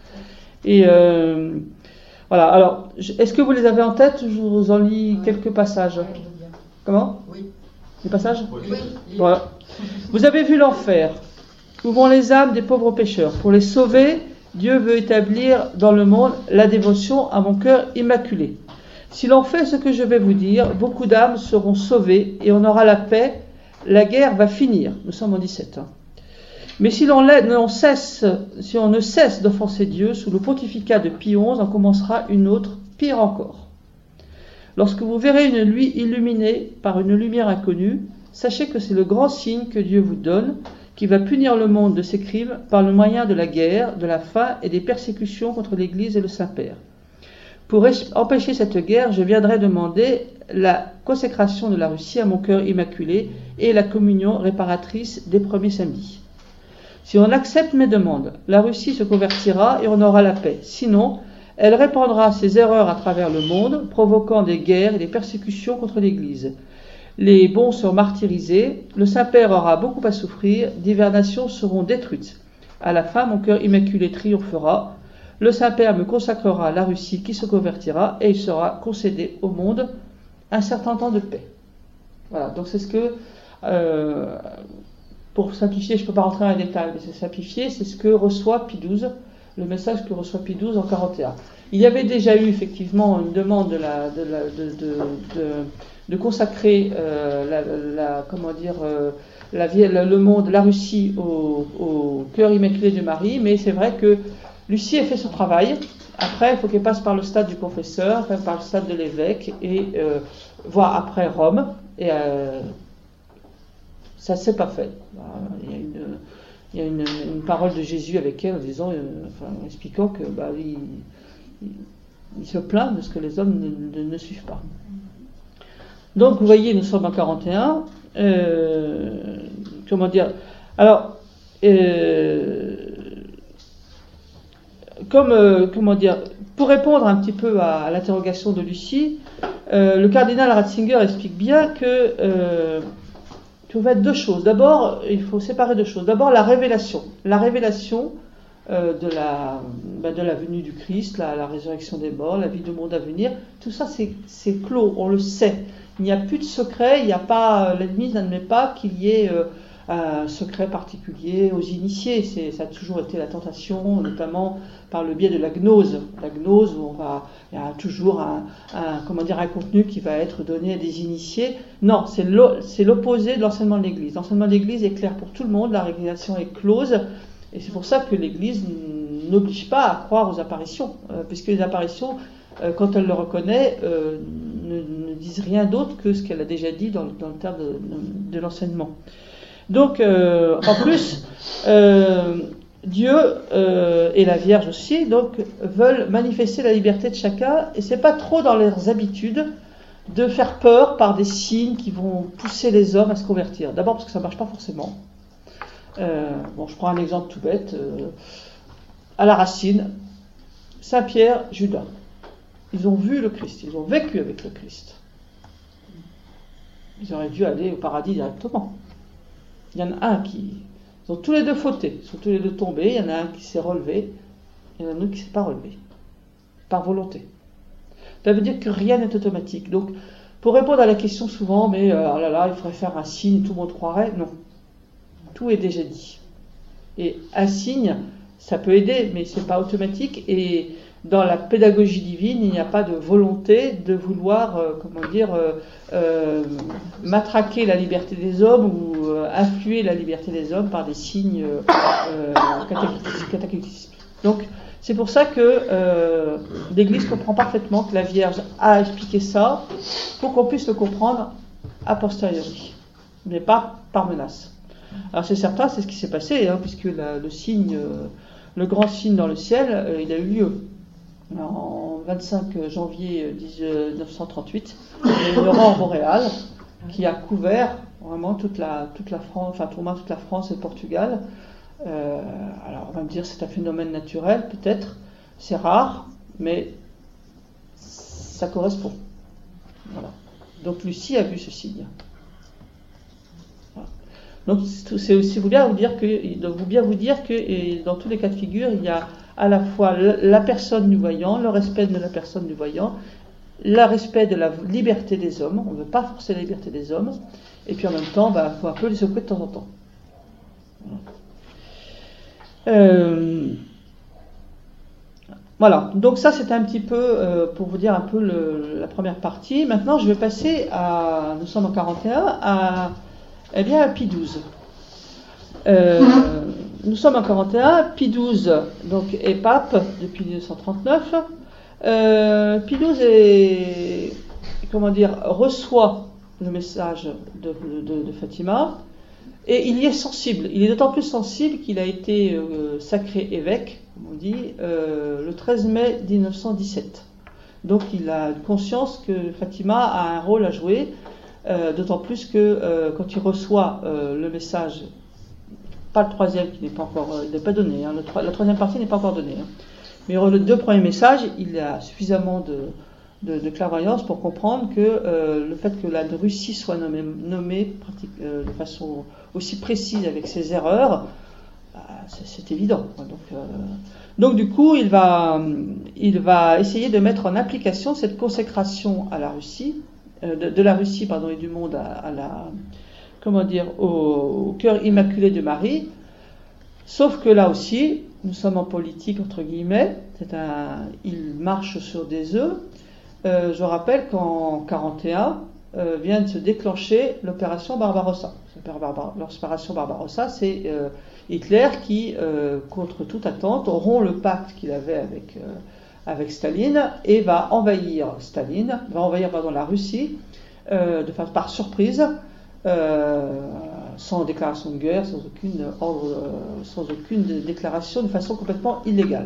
Et euh, voilà, alors, est-ce que vous les avez en tête? Je vous en lis quelques passages. Comment? Oui. Les passages? Oui. Voilà. Vous avez vu l'enfer, où vont les âmes des pauvres pécheurs. Pour les sauver, Dieu veut établir dans le monde la dévotion à mon cœur immaculé. Si l'on fait ce que je vais vous dire, beaucoup d'âmes seront sauvées et on aura la paix, la guerre va finir. Nous sommes en dix-sept. Hein. Mais si l'on, on cesse, si on ne cesse d'offenser Dieu, sous le pontificat de Pie onze, en commencera une autre, pire encore. Lorsque vous verrez une nuit illuminée par une lumière inconnue, sachez que c'est le grand signe que Dieu vous donne, qui va punir le monde de ses crimes par le moyen de la guerre, de la faim et des persécutions contre l'Église et le Saint-Père. Pour empêcher cette guerre, je viendrai demander la consécration de la Russie à mon cœur immaculé et la communion réparatrice des premiers samedis. Si on accepte mes demandes, la Russie se convertira et on aura la paix. Sinon, elle répandra ses erreurs à travers le monde, provoquant des guerres et des persécutions contre l'Église. Les bons seront martyrisés, le Saint-Père aura beaucoup à souffrir, diverses nations seront détruites. À la fin, mon cœur immaculé triomphera. Le Saint-Père me consacrera la Russie qui se convertira et il sera concédé au monde un certain temps de paix. Voilà, donc c'est ce que, euh, pour simplifier, je ne peux pas rentrer dans les détails, mais c'est simplifié, c'est ce que reçoit Pie douze, le message que reçoit Pie douze en quarante et un. Il y avait déjà eu effectivement une demande de, la, de, la, de, de, de, de consacrer euh, la, la, comment dire, euh, la, le monde, la Russie au, au cœur immaculé de Marie, mais c'est vrai que Lucie a fait son travail. Après, il faut qu'elle passe par le stade du confesseur, enfin, par le stade de l'évêque, et euh, voire après Rome. Et euh, ça ne s'est pas fait. Il y a, une, il y a une, une parole de Jésus avec elle en disant, euh, enfin, en expliquant que bah, il, il, il se plaint de ce que les hommes ne, ne, ne suivent pas. Donc, vous voyez, nous sommes en quarante et un. Euh, comment dire? Alors. Euh, Comme, euh, comment dire, pour répondre un petit peu à, à l'interrogation de Lucie, euh, le cardinal Ratzinger explique bien que euh, il faut être deux choses. D'abord, il faut séparer deux choses. D'abord, la révélation. La révélation euh, de, la, ben, de la venue du Christ, la, la résurrection des morts, la vie du monde à venir. Tout ça, c'est, c'est clos, on le sait. Il n'y a plus de secret, il n'y a pas, l'ennemi n'admet pas qu'il y ait euh, un secret particulier aux initiés. C'est, ça a toujours été la tentation, notamment par le biais de la gnose. La gnose, où on va, il y a toujours un, un, comment dire, un contenu qui va être donné à des initiés. Non, c'est, l'o, c'est l'opposé de l'enseignement de l'Église. L'enseignement de l'Église est clair pour tout le monde, la révélation est close, et c'est pour ça que l'Église n'oblige pas à croire aux apparitions, euh, puisque les apparitions, euh, quand elle le reconnaît, euh, ne, ne disent rien d'autre que ce qu'elle a déjà dit dans, dans le terme de, de, de l'enseignement. Donc, euh, en plus, euh, Dieu euh, et la Vierge aussi, donc, veulent manifester la liberté de chacun, et c'est pas trop dans leurs habitudes de faire peur par des signes qui vont pousser les hommes à se convertir. D'abord parce que ça marche pas forcément. Euh, bon, je prends un exemple tout bête. Euh, à la racine, Saint-Pierre, Judas. Ils ont vu le Christ, ils ont vécu avec le Christ. Ils auraient dû aller au paradis directement. Il y en a un qui... Ils ont tous les deux fauté, ils sont tous les deux tombés, il y en a un qui s'est relevé, il y en a un autre qui ne s'est pas relevé. par volonté. Ça veut dire que rien n'est automatique. Donc, pour répondre à la question souvent, mais euh, oh là là, il faudrait faire un signe, tout le monde croirait. Non. Tout est déjà dit. Et un signe, ça peut aider, mais c'est pas automatique. Et dans la pédagogie divine, il n'y a pas de volonté de vouloir, euh, comment dire, euh, euh, matraquer la liberté des hommes ou euh, influer la liberté des hommes par des signes euh, cataclysmiques. Donc, c'est pour ça que euh, l'Église comprend parfaitement que la Vierge a expliqué ça pour qu'on puisse le comprendre a posteriori, mais pas par menace. Alors c'est certain, c'est ce qui s'est passé, hein, puisque la, le signe, euh, le grand signe dans le ciel, euh, il a eu lieu. En vingt-cinq janvier mille neuf cent trente-huit, il y a eu une aurore boréale qui a couvert vraiment toute la, toute la France, enfin tout le monde, toute la France et le Portugal. Euh, alors on va me dire c'est un phénomène naturel, peut-être, c'est rare, mais ça correspond. Voilà. Donc Lucie a vu ce signe. Voilà. Donc c'est aussi vous bien vous dire que, vous bien vous dire que et dans tous les cas de figure, il y a à la fois la personne du voyant, le respect de la personne du voyant, le respect de la liberté des hommes. On ne veut pas forcer la liberté des hommes, et puis en même temps, il bah, faut un peu les secouer de temps en temps. Voilà. Euh, voilà, donc ça c'est un petit peu euh, pour vous dire un peu le, la première partie. Maintenant je vais passer à, nous sommes en quarante et un, à, eh bien, à Pie douze. Euh, nous sommes en quarante et un, Pie douze donc, est pape depuis mille neuf cent trente-neuf. Euh, Pie douze est, comment dire, reçoit le message de, de, de Fatima. Et il y est sensible. Il est d'autant plus sensible qu'il a été euh, sacré évêque, comme on dit, euh, le treize mai mille neuf cent dix-sept. Donc il a conscience que Fatima a un rôle à jouer, euh, d'autant plus que euh, quand il reçoit euh, le message, pas le troisième qui n'est pas encore, euh, il n'est pas donné, hein, le, la troisième partie n'est pas encore donnée, hein, mais les deux premiers messages, il a suffisamment de De, de clairvoyance pour comprendre que euh, le fait que la Russie soit nommée, nommée pratique, euh, de façon aussi précise avec ses erreurs, bah, c'est, c'est évident. Donc, euh, donc du coup, il va, il va essayer de mettre en application cette consécration à la Russie, euh, de, de la Russie pardon, et du monde à, à la, comment dire, au, au cœur immaculé de Marie. Sauf que là aussi, nous sommes en politique entre guillemets. C'est un, il marche sur des œufs. Euh, je rappelle qu'en quarante et un euh, vient de se déclencher l'opération Barbarossa. L'opération Barbarossa, c'est euh, Hitler qui, euh, contre toute attente, rompt le pacte qu'il avait avec, euh, avec Staline et va envahir Staline, va envahir pardon, la Russie euh, de, par surprise, euh, sans déclaration de guerre, sans aucune ordre, euh, sans aucune déclaration, de façon complètement illégale.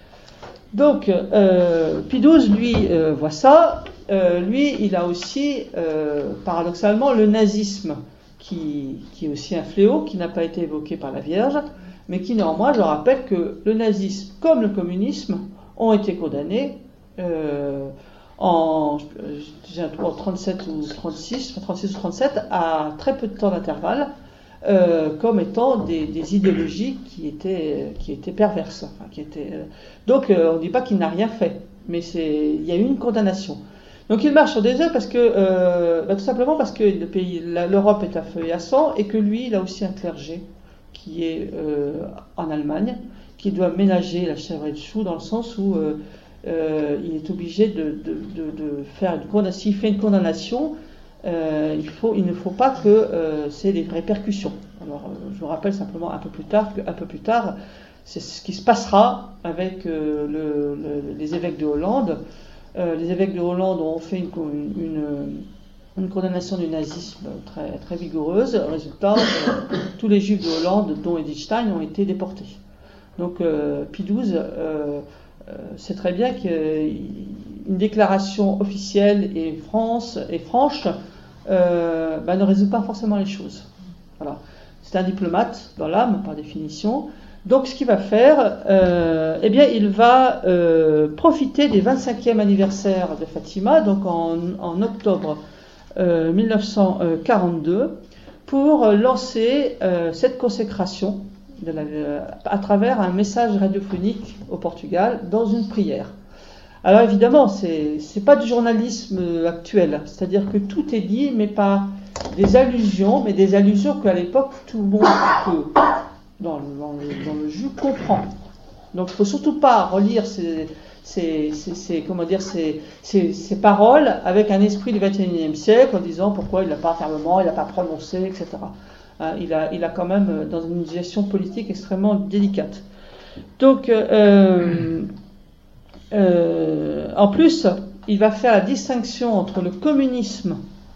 Donc, euh, Pie douze, lui, euh, voit ça. Euh, lui, il a aussi, euh, paradoxalement, le nazisme, qui, qui est aussi un fléau, qui n'a pas été évoqué par la Vierge, mais qui, néanmoins, je rappelle que le nazisme, comme le communisme, ont été condamnés euh, en, en trente-sept ou trente-six, trente-six ou trente-sept, à très peu de temps d'intervalle, Euh, comme étant des, des idéologies qui étaient, qui étaient perverses. Enfin, qui étaient, euh... Donc euh, on ne dit pas qu'il n'a rien fait, mais c'est, il y a eu une condamnation. Donc il marche sur des œufs parce que, euh, bah, tout simplement parce que le pays, la, l'Europe est à feu et à sang, et que lui, il a aussi un clergé qui est euh, en Allemagne, qui doit ménager la chèvre et le chou, dans le sens où euh, euh, il est obligé de, de, de, de faire une condamnation. S'il fait une condamnation, Euh, il, faut, il ne faut pas que euh, c'est des répercussions. Alors, euh, je vous rappelle simplement un peu plus tard que, un peu plus tard, c'est ce qui se passera avec euh, le, le, les évêques de Hollande. Euh, les évêques de Hollande ont fait une, une, une condamnation du nazisme très, très vigoureuse. Résultat, euh, tous les juifs de Hollande, dont Edith Stein, ont été déportés. Donc, euh, Pie douze euh, euh, sait très bien qu'une déclaration officielle et, France, et franche euh, bah, ne résout pas forcément les choses. Voilà. C'est un diplomate dans l'âme, par définition. Donc, ce qu'il va faire, euh, eh bien, il va euh, profiter des vingt-cinquième anniversaire de Fatima, donc en, en octobre euh, mille neuf cent quarante-deux, pour lancer euh, cette consécration de la, euh, à travers un message radiophonique au Portugal dans une prière. Alors évidemment, c'est c'est pas du journalisme actuel, c'est-à-dire que tout est dit, mais par des allusions, mais des allusions qu'à l'époque tout le monde peut, dans le, dans le, dans le jus, comprend. Donc il faut surtout pas relire ces, ces, ces, ces comment dire ces, ces, ces paroles avec un esprit du vingt et unième siècle en disant pourquoi il n'a pas fermement, il n'a pas prononcé, et cetera. Hein, il a il a quand même dans une situation politique extrêmement délicate. Donc euh, euh, en plus, il va faire la distinction entre le communisme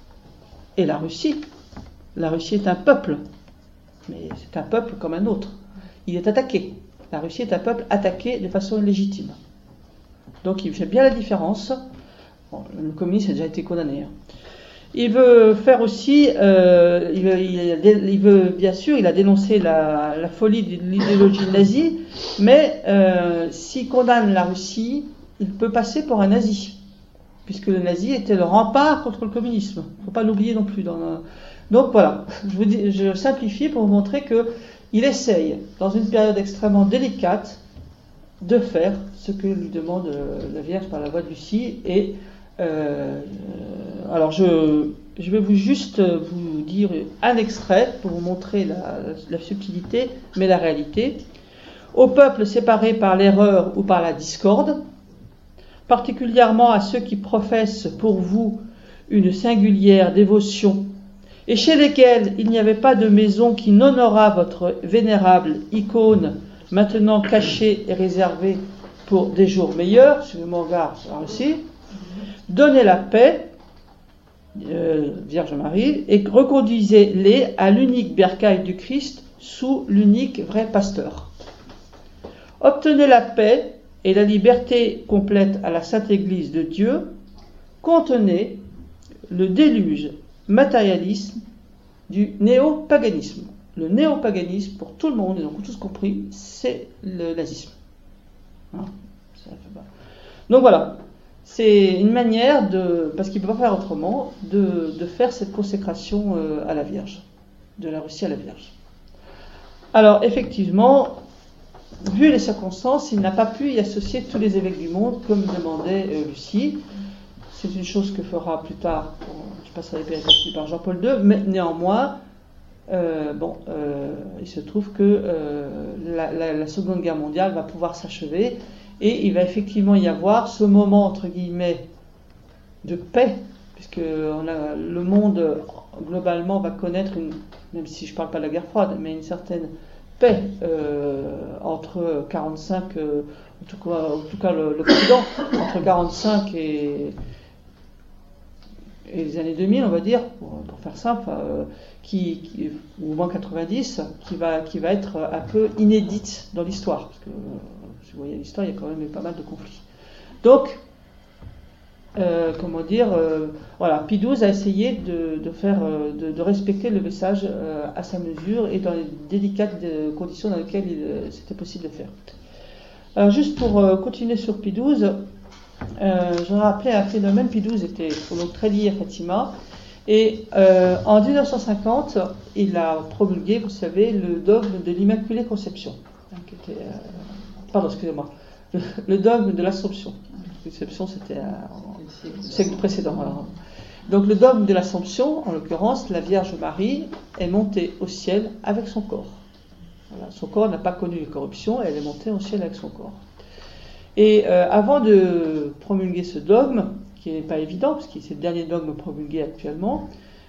et la Russie. La Russie est un peuple, mais c'est un peuple comme un autre. Il est attaqué. La Russie est un peuple attaqué de façon illégitime. Donc il fait bien la différence. Bon, le communisme a déjà été condamné. Hein. Il veut faire aussi, euh, il, veut, il, il veut bien sûr, il a dénoncé la, la folie de l'idéologie nazie, mais euh, s'il condamne la Russie, il peut passer pour un nazi, puisque le nazi était le rempart contre le communisme. Il ne faut pas l'oublier non plus. Dans le... Donc voilà, je, vous dis, je simplifie pour vous montrer que il essaye, dans une période extrêmement délicate, de faire ce que lui demande la Vierge par la voix de Lucie. Et euh, alors, je, je vais vous juste vous dire un extrait pour vous montrer la, la subtilité, mais la réalité. Au peuple séparé par l'erreur ou par la discorde, particulièrement à ceux qui professent pour vous une singulière dévotion, et chez lesquels il n'y avait pas de maison qui n'honorât votre vénérable icône, maintenant cachée et réservée pour des jours meilleurs, suivez mon regard ici, donnez la paix, euh, Vierge Marie, et reconduisez-les à l'unique bercail du Christ sous l'unique vrai pasteur. Obtenez la paix et la liberté complète à la Sainte Église de Dieu, contenez le déluge matérialisme du néopaganisme. Le néopaganisme, pour tout le monde, ils ont tous compris, c'est le nazisme. Hein, ça fait pas. Donc voilà, c'est une manière de, parce qu'il ne peut pas faire autrement, de, de faire cette consécration euh, à la Vierge, de la Russie à la Vierge. Alors effectivement, vu les circonstances, il n'a pas pu y associer tous les évêques du monde, comme demandait euh, Lucie. C'est une chose que fera plus tard, je passerai les péripéties par Jean-Paul deux, mais néanmoins, euh, bon, euh, il se trouve que euh, la, la, la Seconde Guerre mondiale va pouvoir s'achever et il va effectivement y avoir ce moment, entre guillemets, de paix, puisque on a, le monde, globalement, va connaître, une, même si je ne parle pas de la guerre froide, mais une certaine paix euh, entre quarante-cinq, euh, en tout cas, en tout cas le, l'Occident, entre quarante-cinq et... et les années deux mille, on va dire, pour, pour faire simple, euh, qui, qui, ou au moins quatre-vingt-dix, qui va, qui va être un peu inédite dans l'histoire. Parce que, si vous voyez l'histoire, il y a quand même eu pas mal de conflits. Donc, euh, comment dire, euh, voilà, Pie douze a essayé de, de, faire, de, de respecter le message euh, à sa mesure et dans les délicates conditions dans lesquelles il, c'était possible de faire. Alors, juste pour euh, continuer sur Pie douze, Euh, je rappelais un phénomène. Pie douze était donc très lié à Fatima, et euh, en dix-neuf cent cinquante, il a promulgué, vous savez, le dogme de l'Immaculée Conception, hein, qui était, euh, pardon, excusez-moi, le, le dogme de l'Assomption. L'Assomption, c'était euh, au siècle précédent. Alors. Donc le dogme de l'Assomption, en l'occurrence, la Vierge Marie est montée au ciel avec son corps. Voilà, son corps n'a pas connu de corruption, elle est montée au ciel avec son corps. Et euh, avant de promulguer ce dogme, qui n'est pas évident, parce que c'est le dernier dogme promulgué actuellement,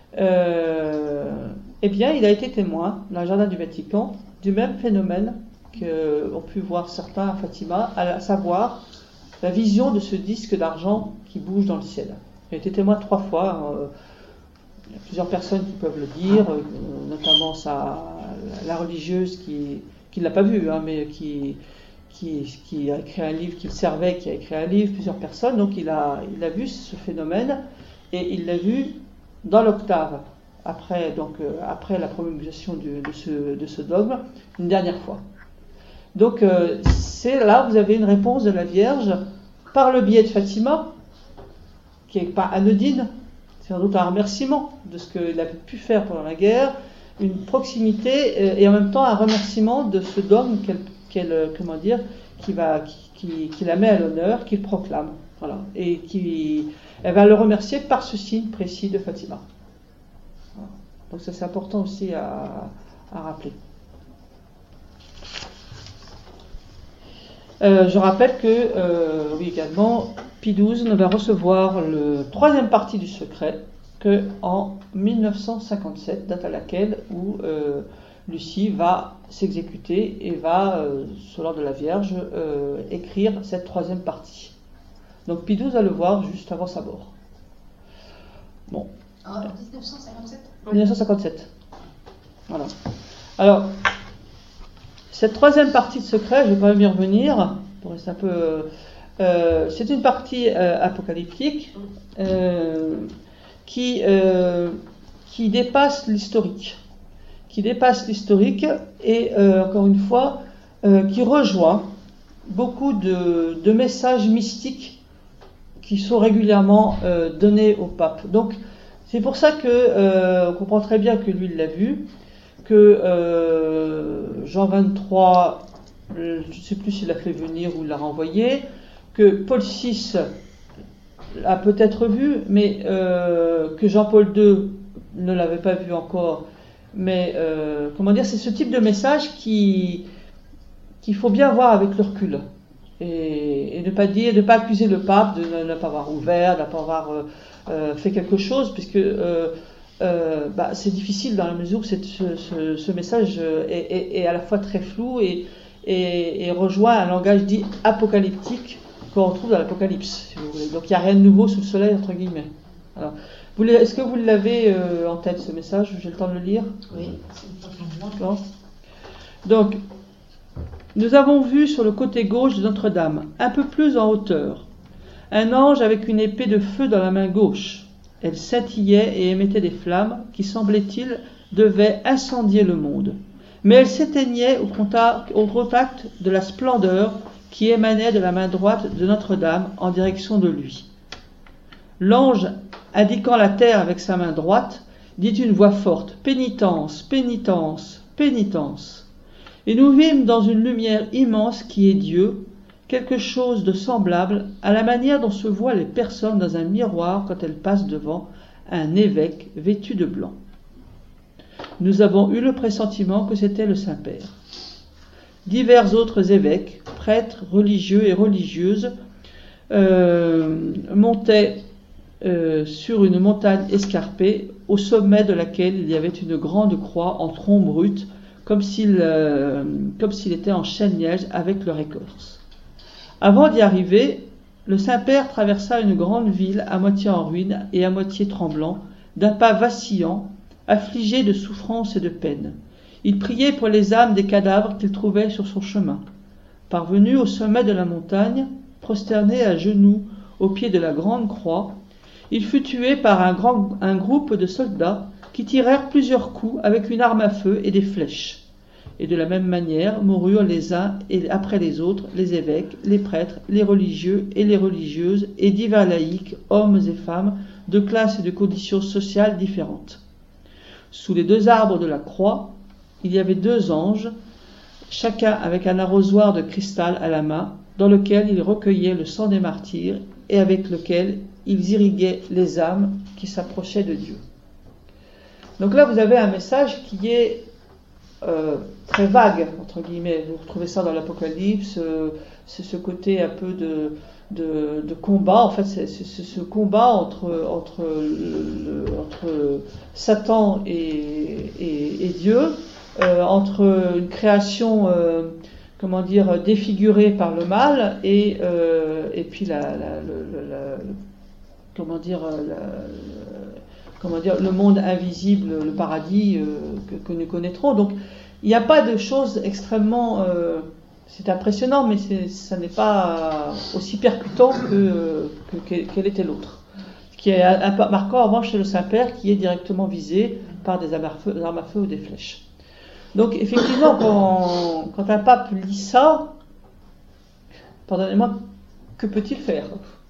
euh, eh bien, il a été témoin, dans le jardin du Vatican, du même phénomène qu'ont pu voir certains à Fatima, à savoir la vision de ce disque d'argent qui bouge dans le ciel. Il a été témoin trois fois. Euh, il y a plusieurs personnes qui peuvent le dire, euh, notamment sa, la religieuse qui qui ne l'a pas vu, hein, mais qui Qui, qui a écrit un livre, qui le servait, qui a écrit un livre, plusieurs personnes. Donc il a, il a vu ce phénomène et il l'a vu dans l'octave, après, donc, euh, après la promulgation du, de, ce, de ce dogme, une dernière fois. Donc euh, c'est là vous avez une réponse de la Vierge par le biais de Fatima, qui n'est pas anodine, c'est sans doute un remerciement de ce qu'il a pu faire pendant la guerre, une proximité euh, et en même temps un remerciement de ce dogme qu'elle qu'elle, comment dire, qui, va, qui, qui, qui la met à l'honneur, qui le proclame. Voilà. Et qui, elle va le remercier par ce signe précis de Fatima. Voilà. Donc ça c'est important aussi à, à rappeler. Euh, je rappelle que, euh, oui également, Pie douze ne va recevoir le troisième partie du secret qu'en mille neuf cent cinquante-sept, date à laquelle où euh, Lucie va s'exécuter et va, euh, sous l'ordre de la Vierge, euh, écrire cette troisième partie. Donc Pie douze va le voir juste avant sa mort. Bon. En dix-neuf cent cinquante-sept mille neuf cent cinquante-sept. Voilà. Alors, cette troisième partie de secret, je vais quand même y revenir, pour rester un peu... Euh, c'est une partie euh, apocalyptique euh, qui, euh, qui dépasse l'historique. Qui dépasse l'historique et, euh, encore une fois, euh, qui rejoint beaucoup de, de messages mystiques qui sont régulièrement euh, donnés au pape. Donc, c'est pour ça que euh, on comprend très bien que lui il l'a vu, que euh, Jean vingt-trois, je ne sais plus s'il l'a fait venir ou l'a renvoyé, que Paul six l'a peut-être vu, mais euh, que Jean-Paul deux ne l'avait pas vu encore. Mais euh, comment dire, c'est ce type de message qui qu'il faut bien voir avec le recul et, et ne pas dire, ne pas accuser le pape de ne, ne pas avoir ouvert, de ne pas avoir euh, euh, fait quelque chose, puisque euh, euh, bah, c'est difficile dans la mesure où cette, ce, ce, ce message est, est, est à la fois très flou et, et, et rejoint un langage dit apocalyptique qu'on retrouve dans l'Apocalypse, si vous voulez. Donc il n'y a rien de nouveau sous le soleil, entre guillemets. Alors, vous, est-ce que vous l'avez euh, en tête, ce message? J'ai le temps de le lire? Oui. D'accord. Donc, nous avons vu sur le côté gauche de Notre-Dame, un peu plus en hauteur, un ange avec une épée de feu dans la main gauche. Elle scintillait et émettait des flammes qui, semblait-il, devaient incendier le monde. Mais elle s'éteignait au contact, au contact de la splendeur qui émanait de la main droite de Notre-Dame en direction de lui. L'ange, indiquant la terre avec sa main droite, dit une voix forte, « Pénitence, pénitence, pénitence !» Et nous vîmes dans une lumière immense qui est Dieu, quelque chose de semblable à la manière dont se voient les personnes dans un miroir quand elles passent devant un évêque vêtu de blanc. Nous avons eu le pressentiment que c'était le Saint-Père. Divers autres évêques, prêtres, religieux et religieuses euh, montaient euh, sur une montagne escarpée, au sommet de laquelle il y avait une grande croix en tronc brut, comme s'il, euh, comme s'il était en chêne-liège avec leur écorce. Avant d'y arriver, le Saint-Père traversa une grande ville à moitié en ruine et à moitié tremblant, d'un pas vacillant, affligé de souffrance et de peine. Il priait pour les âmes des cadavres qu'il trouvait sur son chemin. Parvenu au sommet de la montagne, prosterné à genoux au pied de la grande croix, il fut tué par un, grand, un groupe de soldats qui tirèrent plusieurs coups avec une arme à feu et des flèches. Et de la même manière moururent les uns et après les autres les évêques, les prêtres, les religieux et les religieuses et divers laïcs, hommes et femmes, de classes et de conditions sociales différentes. Sous les deux arbres de la croix, il y avait deux anges, chacun avec un arrosoir de cristal à la main, dans lequel ils recueillaient le sang des martyrs et avec lequel ils irriguaient les âmes qui s'approchaient de Dieu. Donc là, vous avez un message qui est euh, très vague, entre guillemets. Vous retrouvez ça dans l'Apocalypse, euh, c'est ce côté un peu de, de, de combat. En fait, c'est, c'est, c'est ce combat entre, entre, le, entre Satan et, et, et Dieu, euh, entre une création, euh, comment dire, défigurée par le mal et, euh, et puis la, la, le, la, comment dire, la, comment dire, le monde invisible, le paradis euh, que, que nous connaîtrons. Donc, il n'y a pas de choses extrêmement... Euh, c'est impressionnant, mais c'est, ça n'est pas aussi percutant que, que, quel était l'autre. Ce qui est un peu marquant, en revanche, chez le Saint-Père, qui est directement visé par des armes à feu, des armes à feu ou des flèches. Donc, effectivement, quand, quand un pape lit ça, pardonnez-moi, que peut-il faire ?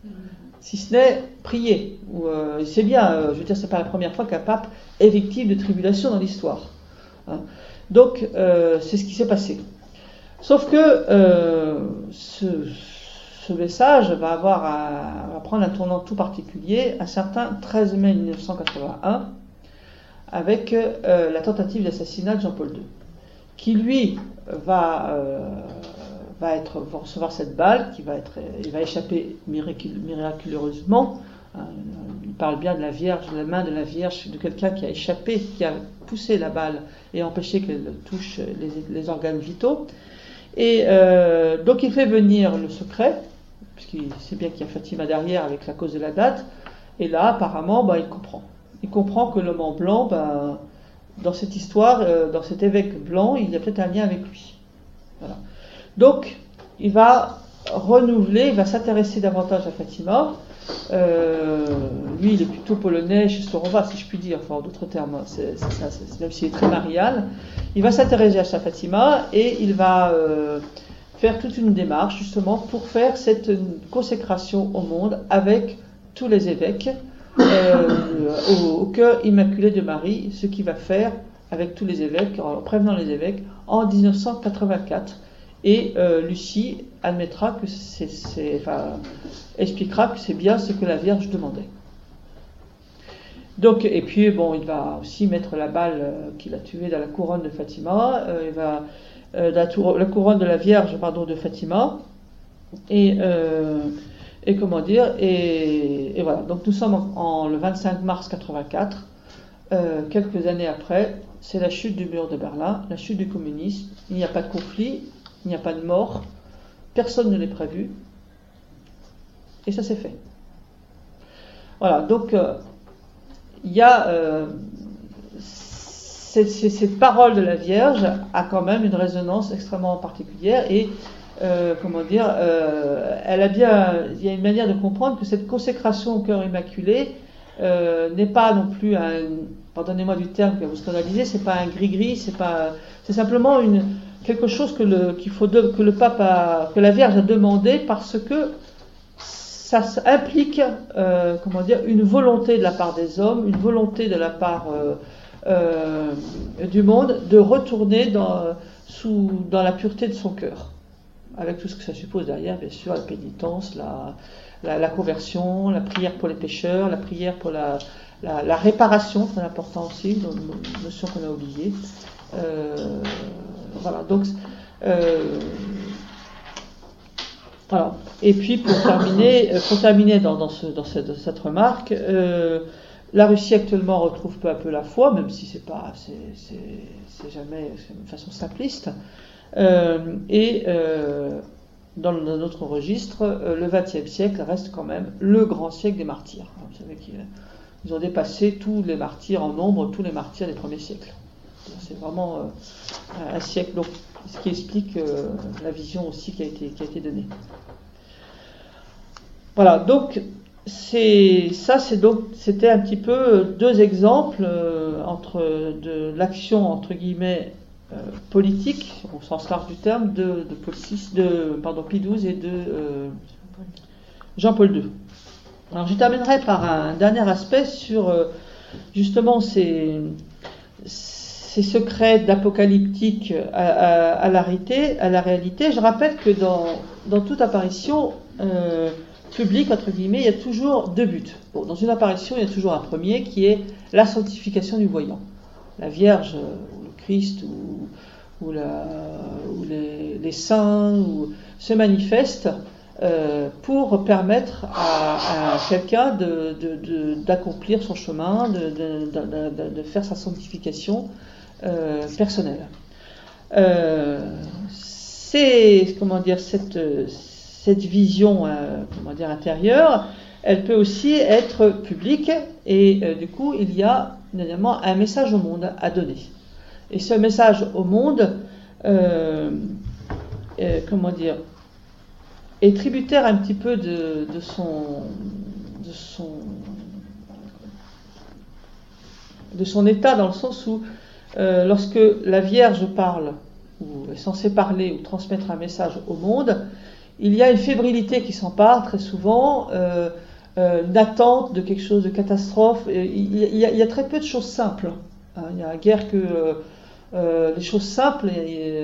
Si ce n'est prier. Ou, euh, c'est bien, euh, je veux dire, c'est pas la première fois qu'un pape est victime de tribulation dans l'histoire. Hein. Donc, euh, c'est ce qui s'est passé. Sauf que euh, ce, ce message va, avoir un, va prendre un tournant tout particulier un certain treize mai mille neuf cent quatre-vingt-un avec euh, la tentative d'assassinat de Jean-Paul deux, qui lui va, euh, va, être, va recevoir cette balle, qui va, être, il va échapper miracule, miraculeusement. Il parle bien de la Vierge, de la main de la Vierge, de quelqu'un qui a échappé, qui a poussé la balle et empêché qu'elle touche les, les organes vitaux. Et euh, donc il fait venir le secret, puisqu'il sait bien qu'il y a Fatima derrière avec la cause de la date, et là apparemment bah, il comprend. Il comprend que l'homme en blanc, bah, dans cette histoire, euh, dans cet évêque blanc, il y a peut-être un lien avec lui. Voilà. Donc il va renouveler, il va s'intéresser davantage à Fatima. Euh, lui il est plutôt polonais chez Sorowa, si je puis dire, enfin en d'autres termes, c'est, c'est ça, c'est, même s'il est très marial. Il va s'intéresser à sa Fatima et il va euh, faire toute une démarche justement pour faire cette consécration au monde avec tous les évêques euh, au, au cœur immaculé de Marie, ce qu'il va faire avec tous les évêques, en prévenant les évêques en dix-neuf cent quatre-vingt-quatre. Et euh, Lucie admettra que c'est, c'est, enfin, expliquera que c'est bien ce que la Vierge demandait. Donc, et puis bon, il va aussi mettre la balle euh, qu'il a tuée dans la couronne de Fatima, euh, il va euh, la, tour, la couronne de la Vierge, pardon, de Fatima, et euh, et comment dire, et, et voilà. Donc nous sommes en, en le vingt-cinq mars quatre-vingt-quatre, euh, quelques années après, c'est la chute du mur de Berlin, la chute du communisme. Il n'y a pas de conflit. Il n'y a pas de mort, personne ne l'ait prévu, et ça s'est fait. Voilà, donc euh, il y a euh, c'est, c'est, cette parole de la Vierge a quand même une résonance extrêmement particulière, et euh, comment dire, euh, elle a bien, il y a une manière de comprendre que cette consécration au cœur immaculé euh, n'est pas non plus un, pardonnez-moi du terme que vous scandalisez, c'est pas un gris-gris, c'est pas, c'est simplement une quelque chose que le, qu'il faut de, que le pape a, que la Vierge a demandé parce que ça implique, euh, comment dire, une volonté de la part des hommes, une volonté de la part euh, euh, du monde de retourner dans, sous, dans la pureté de son cœur, avec tout ce que ça suppose derrière, bien sûr, la pénitence, la, la, la conversion, la prière pour les pécheurs, la prière pour la, la, la réparation, très important aussi, une notion qu'on a oubliée. Euh, Voilà, donc euh, voilà. Et puis pour terminer, pour terminer dans, dans, ce, dans, cette, dans cette remarque, euh, la Russie actuellement retrouve peu à peu la foi, même si c'est pas, c'est, c'est, c'est jamais c'est de façon simpliste. Euh, et euh, dans, dans notre registre, euh, le vingtième siècle reste quand même le grand siècle des martyrs. Vous savez qu'ils ont dépassé tous les martyrs en nombre, tous les martyrs des premiers siècles. C'est vraiment euh, un siècle, donc, ce qui explique euh, la vision aussi qui a été, qui a été donnée. Voilà, donc c'est, ça c'est donc, c'était un petit peu deux exemples euh, entre de l'action entre guillemets euh, politique, au sens large du terme, de, de, Paul six, de pardon, Pie douze et de euh, Jean-Paul deux. Alors je terminerai par un dernier aspect sur euh, justement ces ces secrets d'apocalyptique à, à, à, la réalité, à la réalité. Je rappelle que dans, dans toute apparition euh, publique, entre guillemets, il y a toujours deux buts. Bon, dans une apparition, il y a toujours un premier qui est la sanctification du voyant. La Vierge, ou le Christ, ou, ou, la, ou les, les saints ou, se manifestent euh, pour permettre à, à quelqu'un de, de, de, d'accomplir son chemin, de, de, de, de, de faire sa sanctification Euh, personnel. Euh, c'est comment dire cette cette vision euh, comment dire intérieure, elle peut aussi être publique et euh, du coup il y a évidemment un message au monde à donner. Et ce message au monde, euh, euh, comment dire, est tributaire un petit peu de, de son de son de son état, dans le sens où Euh, lorsque la Vierge parle, ou est censée parler ou transmettre un message au monde, il y a une fébrilité qui s'empare très souvent, euh, euh, une attente de quelque chose de catastrophe. Et il, y a, il y a très peu de choses simples. Hein. Il y a guère que euh, euh, les choses simples. Et,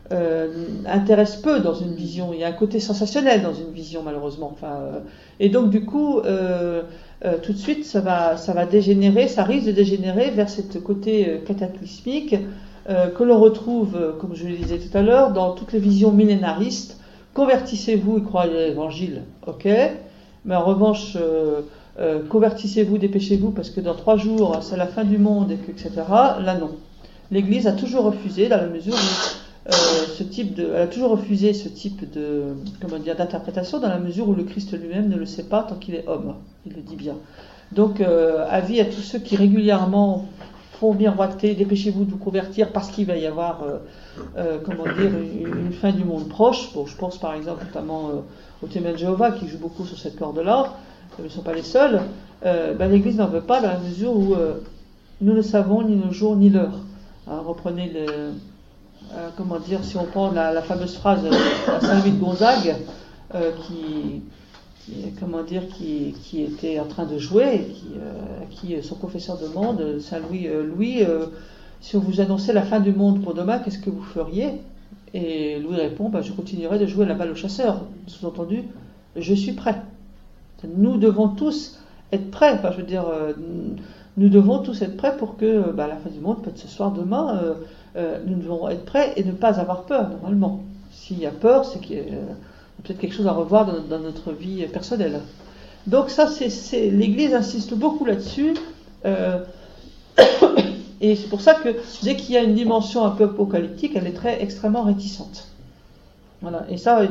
euh, intéresse peu dans une vision. Il y a un côté sensationnel dans une vision, malheureusement. Enfin, euh, et donc, du coup, euh, euh, tout de suite, ça va, ça va dégénérer, ça risque de dégénérer vers ce côté euh, cataclysmique euh, que l'on retrouve, euh, comme je le disais tout à l'heure, dans toutes les visions millénaristes. Convertissez-vous et croyez à l'évangile, ok, mais en revanche, euh, euh, convertissez-vous, dépêchez-vous, parce que dans trois jours, c'est la fin du monde, et que, et cetera. Là, non. L'Église a toujours refusé, dans la mesure où euh, ce type de, elle a toujours refusé ce type de, comment dire, d'interprétation, dans la mesure où le Christ lui-même ne le sait pas tant qu'il est homme. Il le dit bien. Donc, euh, avis à tous ceux qui régulièrement font miroiter, dépêchez-vous de vous convertir parce qu'il va y avoir, euh, euh, comment dire, une, une fin du monde proche. Bon, je pense par exemple notamment euh, aux témoins de Jéhovah qui jouent beaucoup sur cette corde-là. Ils ne sont pas les seuls. Euh, ben, l'Église n'en veut pas dans la mesure où euh, nous ne savons ni le jour ni l'heure. Hein, reprenez le, euh, comment dire, si on prend la, la fameuse phrase à Saint-Louis de Gonzague, euh, qui, qui, comment dire, qui, qui était en train de jouer, et qui, euh, qui son confesseur demande, Saint-Louis, euh, Louis, euh, si on vous annonçait la fin du monde pour demain, qu'est-ce que vous feriez? Et Louis répond, bah, je continuerai de jouer la balle au chasseur. Sous-entendu, je suis prêt. Nous devons tous être prêts. Enfin, je veux dire, euh, nous devons tous être prêts pour que bah, la fin du monde peut être ce soir, demain. Euh, euh, nous devons être prêts et ne pas avoir peur, normalement. S'il y a peur, c'est qu'il y a euh, peut-être quelque chose à revoir dans, dans notre vie personnelle. Donc ça, c'est, c'est, l'Église insiste beaucoup là-dessus. Euh, et c'est pour ça que dès qu'il y a une dimension un peu apocalyptique, elle est très extrêmement réticente. Voilà. Et ça...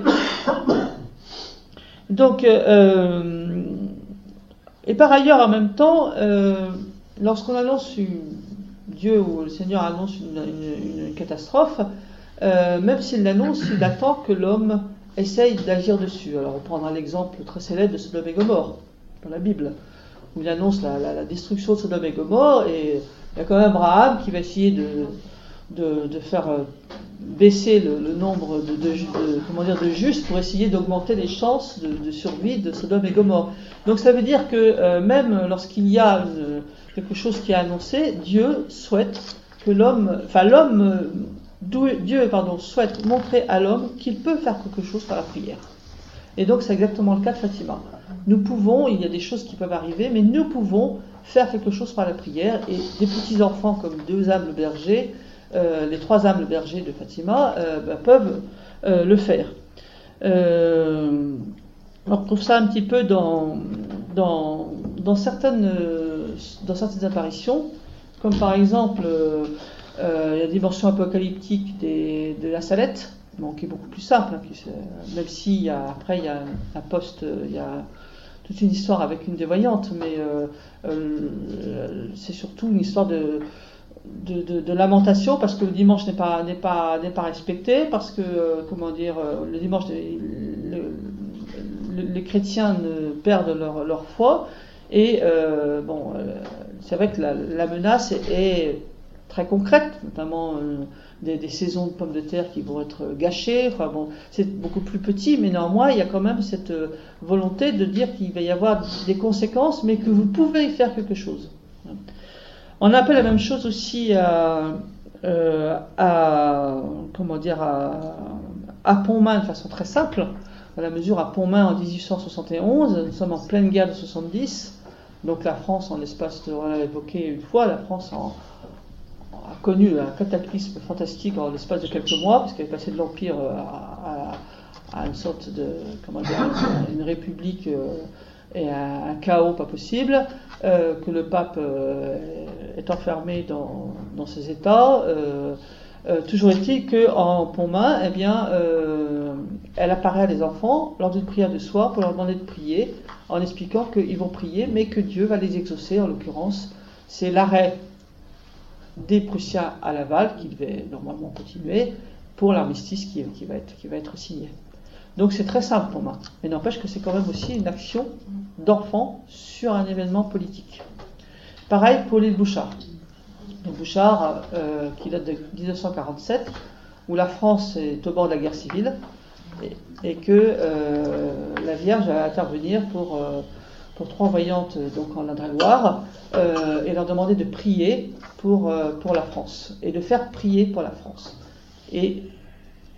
Donc, euh, et par ailleurs, en même temps, euh, lorsqu'on annonce une, Dieu ou le Seigneur annonce une, une, une catastrophe, euh, même s'il l'annonce, il attend que l'homme essaye d'agir dessus. Alors, on prendra l'exemple très célèbre de Sodome et Gomorrhe dans la Bible, où il annonce la, la, la destruction de Sodome et Gomorrhe, et il y a quand même Abraham qui va essayer de, de, de faire baisser le, le nombre de, de, de, comment dire, de justes pour essayer d'augmenter les chances de, de survie de Sodome et Gomorrhe. Donc ça veut dire que euh, même lorsqu'il y a une, quelque chose qui est annoncé, Dieu souhaite que l'homme, enfin l'homme, Dieu pardon, souhaite montrer à l'homme qu'il peut faire quelque chose par la prière. Et donc c'est exactement le cas de Fatima. Nous pouvons, il y a des choses qui peuvent arriver, mais nous pouvons faire quelque chose par la prière, et des petits enfants comme deux humbles bergers, Euh, les trois humbles bergers de Fatima euh, bah, peuvent euh, le faire. Euh, on retrouve ça un petit peu dans, dans, dans, certaines, dans certaines apparitions, comme par exemple euh, euh, la dimension apocalyptique des, de la Salette, bon, qui est beaucoup plus simple, hein, qui, même si y a, après il y a un poste, il y a toute une histoire avec une des voyantes, mais euh, euh, c'est surtout une histoire de De, de, de lamentation, parce que le dimanche n'est pas, n'est pas, n'est pas respecté, parce que, euh, comment dire, euh, le dimanche, les, les, les chrétiens ne perdent leur, leur foi, et euh, bon, euh, c'est vrai que la, la menace est, est très concrète, notamment euh, des, des saisons de pommes de terre qui vont être gâchées, enfin bon, c'est beaucoup plus petit, mais néanmoins, il y a quand même cette euh, volonté de dire qu'il va y avoir des conséquences, mais que vous pouvez y faire quelque chose. On a un peu la même chose aussi à, euh, à comment dire, à, à Pontmain de façon très simple, dans la mesure à Pontmain en dix-huit cent soixante et onze, nous sommes en pleine guerre de soixante-dix, donc la France en l'espace de, on l'a évoqué une fois, la France en, a connu un cataclysme fantastique en l'espace de quelques mois, parce qu'elle est passée de l'Empire à, à, à une sorte de, comment dire, une république euh, et un, un chaos pas possible, euh, que le pape euh, est enfermé dans, dans ses états. Euh, euh, toujours est-il qu'en Pontmain, eh bien, euh, elle apparaît à des enfants lors d'une prière de soir pour leur demander de prier, en expliquant qu'ils vont prier, mais que Dieu va les exaucer. En l'occurrence, c'est l'arrêt des Prussiens à Laval qui devait normalement continuer pour l'armistice qui, qui, va être, qui va être signé. Donc c'est très simple pour moi, mais n'empêche que c'est quand même aussi une action d'enfant sur un événement politique. Pareil pour l'île Bouchard. L'île Bouchard, euh, qui date de dix-neuf cent quarante-sept, où la France est au bord de la guerre civile, et, et que euh, la Vierge va intervenir pour, euh, pour trois voyantes donc en Indre-et-Loire, euh, et leur demander de prier pour, euh, pour la France, et de faire prier pour la France. Et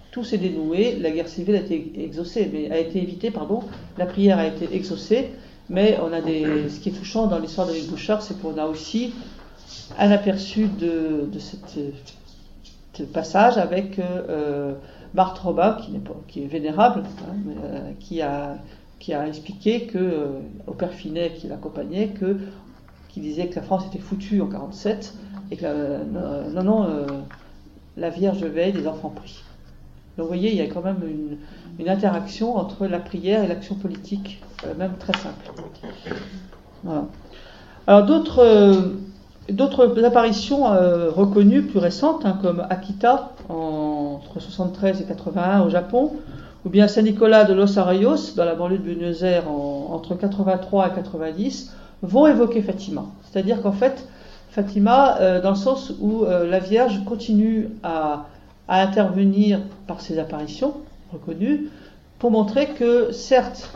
tout s'est dénoué, la guerre civile a été exaucée, mais a été évitée, pardon, la prière a été exaucée, mais on a des, ce qui est touchant dans l'histoire de David Bouchard, c'est qu'on a aussi un aperçu de, de cette, ce passage avec euh, Marthe Robin, qui, n'est pas, qui est vénérable, hein, mais, euh, qui, a, qui a expliqué que, euh, au père Finet qui l'accompagnait, que, qui disait que la France était foutue en quarante-sept, et que la, euh, non, non, euh, la Vierge veille, les enfants prient. Donc vous voyez, il y a quand même une, une interaction entre la prière et l'action politique, euh, même très simple. Voilà. Alors d'autres, euh, d'autres apparitions euh, reconnues, plus récentes, hein, comme Akita, en, entre soixante-treize et quatre-vingt-un au Japon, ou bien Saint-Nicolas de Los Arroyos, dans la banlieue de Buenos Aires, en, entre quatre-vingt-trois et quatre-vingt-dix, vont évoquer Fatima. C'est-à-dire qu'en fait, Fatima, euh, dans le sens où euh, la Vierge continue à, à intervenir par ses apparitions reconnues, pour montrer que, certes,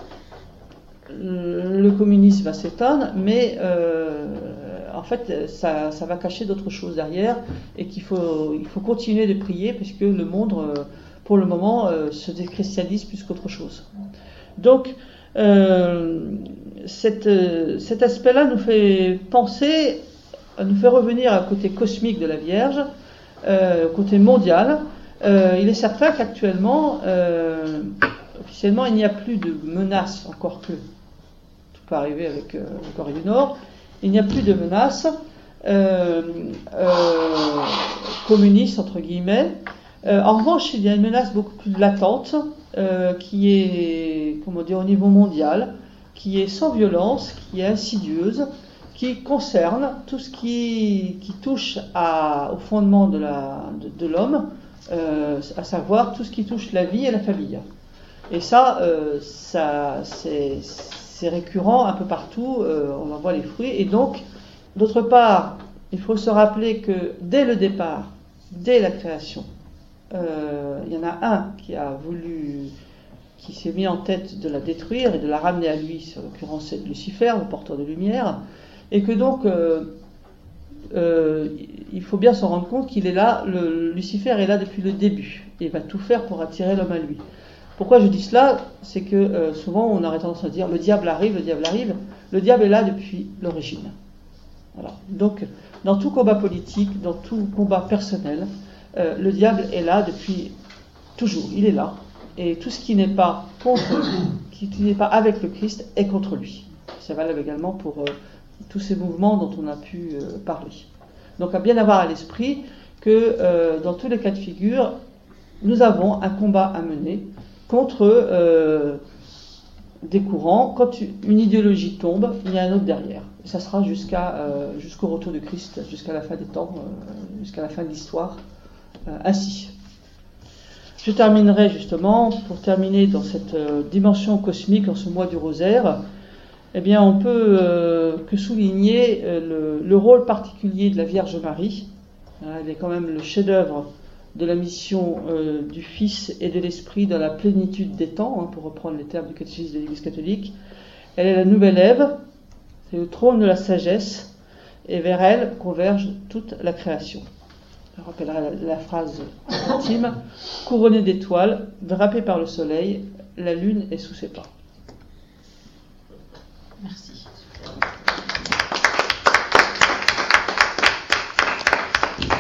le communisme va s'éteindre, mais euh, en fait, ça, ça va cacher d'autres choses derrière, et qu'il faut, il faut continuer de prier, puisque le monde, euh, pour le moment, euh, se déchristianise plus qu'autre chose. Donc, euh, cette, euh, cet aspect-là nous fait penser, nous fait revenir au côté cosmique de la Vierge, euh, au côté mondial. Euh, il est certain qu'actuellement, euh, officiellement, il n'y a plus de menace, encore que tout peut arriver avec euh, la Corée du Nord, il n'y a plus de menace euh, euh, communiste, entre guillemets. Euh, en revanche, il y a une menace beaucoup plus latente, euh, qui est, comment dire, au niveau mondial, qui est sans violence, qui est insidieuse, qui concerne tout ce qui, qui touche à, au fondement de, la, de, de l'homme, euh, à savoir tout ce qui touche la vie et la famille. Et ça, euh, ça c'est, c'est récurrent un peu partout, euh, on en voit les fruits. Et donc, d'autre part, il faut se rappeler que dès le départ, dès la création, euh, il y en a un qui a voulu, qui s'est mis en tête de la détruire et de la ramener à lui, en l'occurrence c'est Lucifer, le porteur de lumière, et que donc euh, euh, il faut bien s'en rendre compte qu'il est là, le, Lucifer est là depuis le début, et il va tout faire pour attirer l'homme à lui. Pourquoi je dis cela? C'est que euh, souvent on aurait tendance à dire le diable arrive, le diable arrive. Le diable est là depuis l'origine. Voilà. Donc dans tout combat politique, dans tout combat personnel, euh, le diable est là depuis toujours, il est là. Et tout ce qui n'est pas contre, qui, qui n'est pas avec le Christ est contre lui. Ça valable également pour euh, tous ces mouvements dont on a pu euh, parler. Donc à bien avoir à l'esprit que euh, dans tous les cas de figure, nous avons un combat à mener contre euh, des courants. Quand une idéologie tombe, il y a un autre derrière. Et ça sera jusqu'à, euh, jusqu'au retour de Christ, jusqu'à la fin des temps, euh, jusqu'à la fin de l'histoire, euh, ainsi. Je terminerai justement, pour terminer dans cette euh, dimension cosmique, en ce mois du rosaire, eh bien on peut euh, que souligner euh, le, le rôle particulier de la Vierge Marie. Elle est quand même le chef-d'œuvre de la mission euh, du Fils et de l'Esprit dans la plénitude des temps, hein, pour reprendre les termes du catéchisme de l'Église catholique. Elle est la nouvelle Ève, c'est le trône de la sagesse, et vers elle converge toute la création. Je rappellerai la, la phrase ultime: couronnée d'étoiles, drapée par le soleil, la lune est sous ses pas.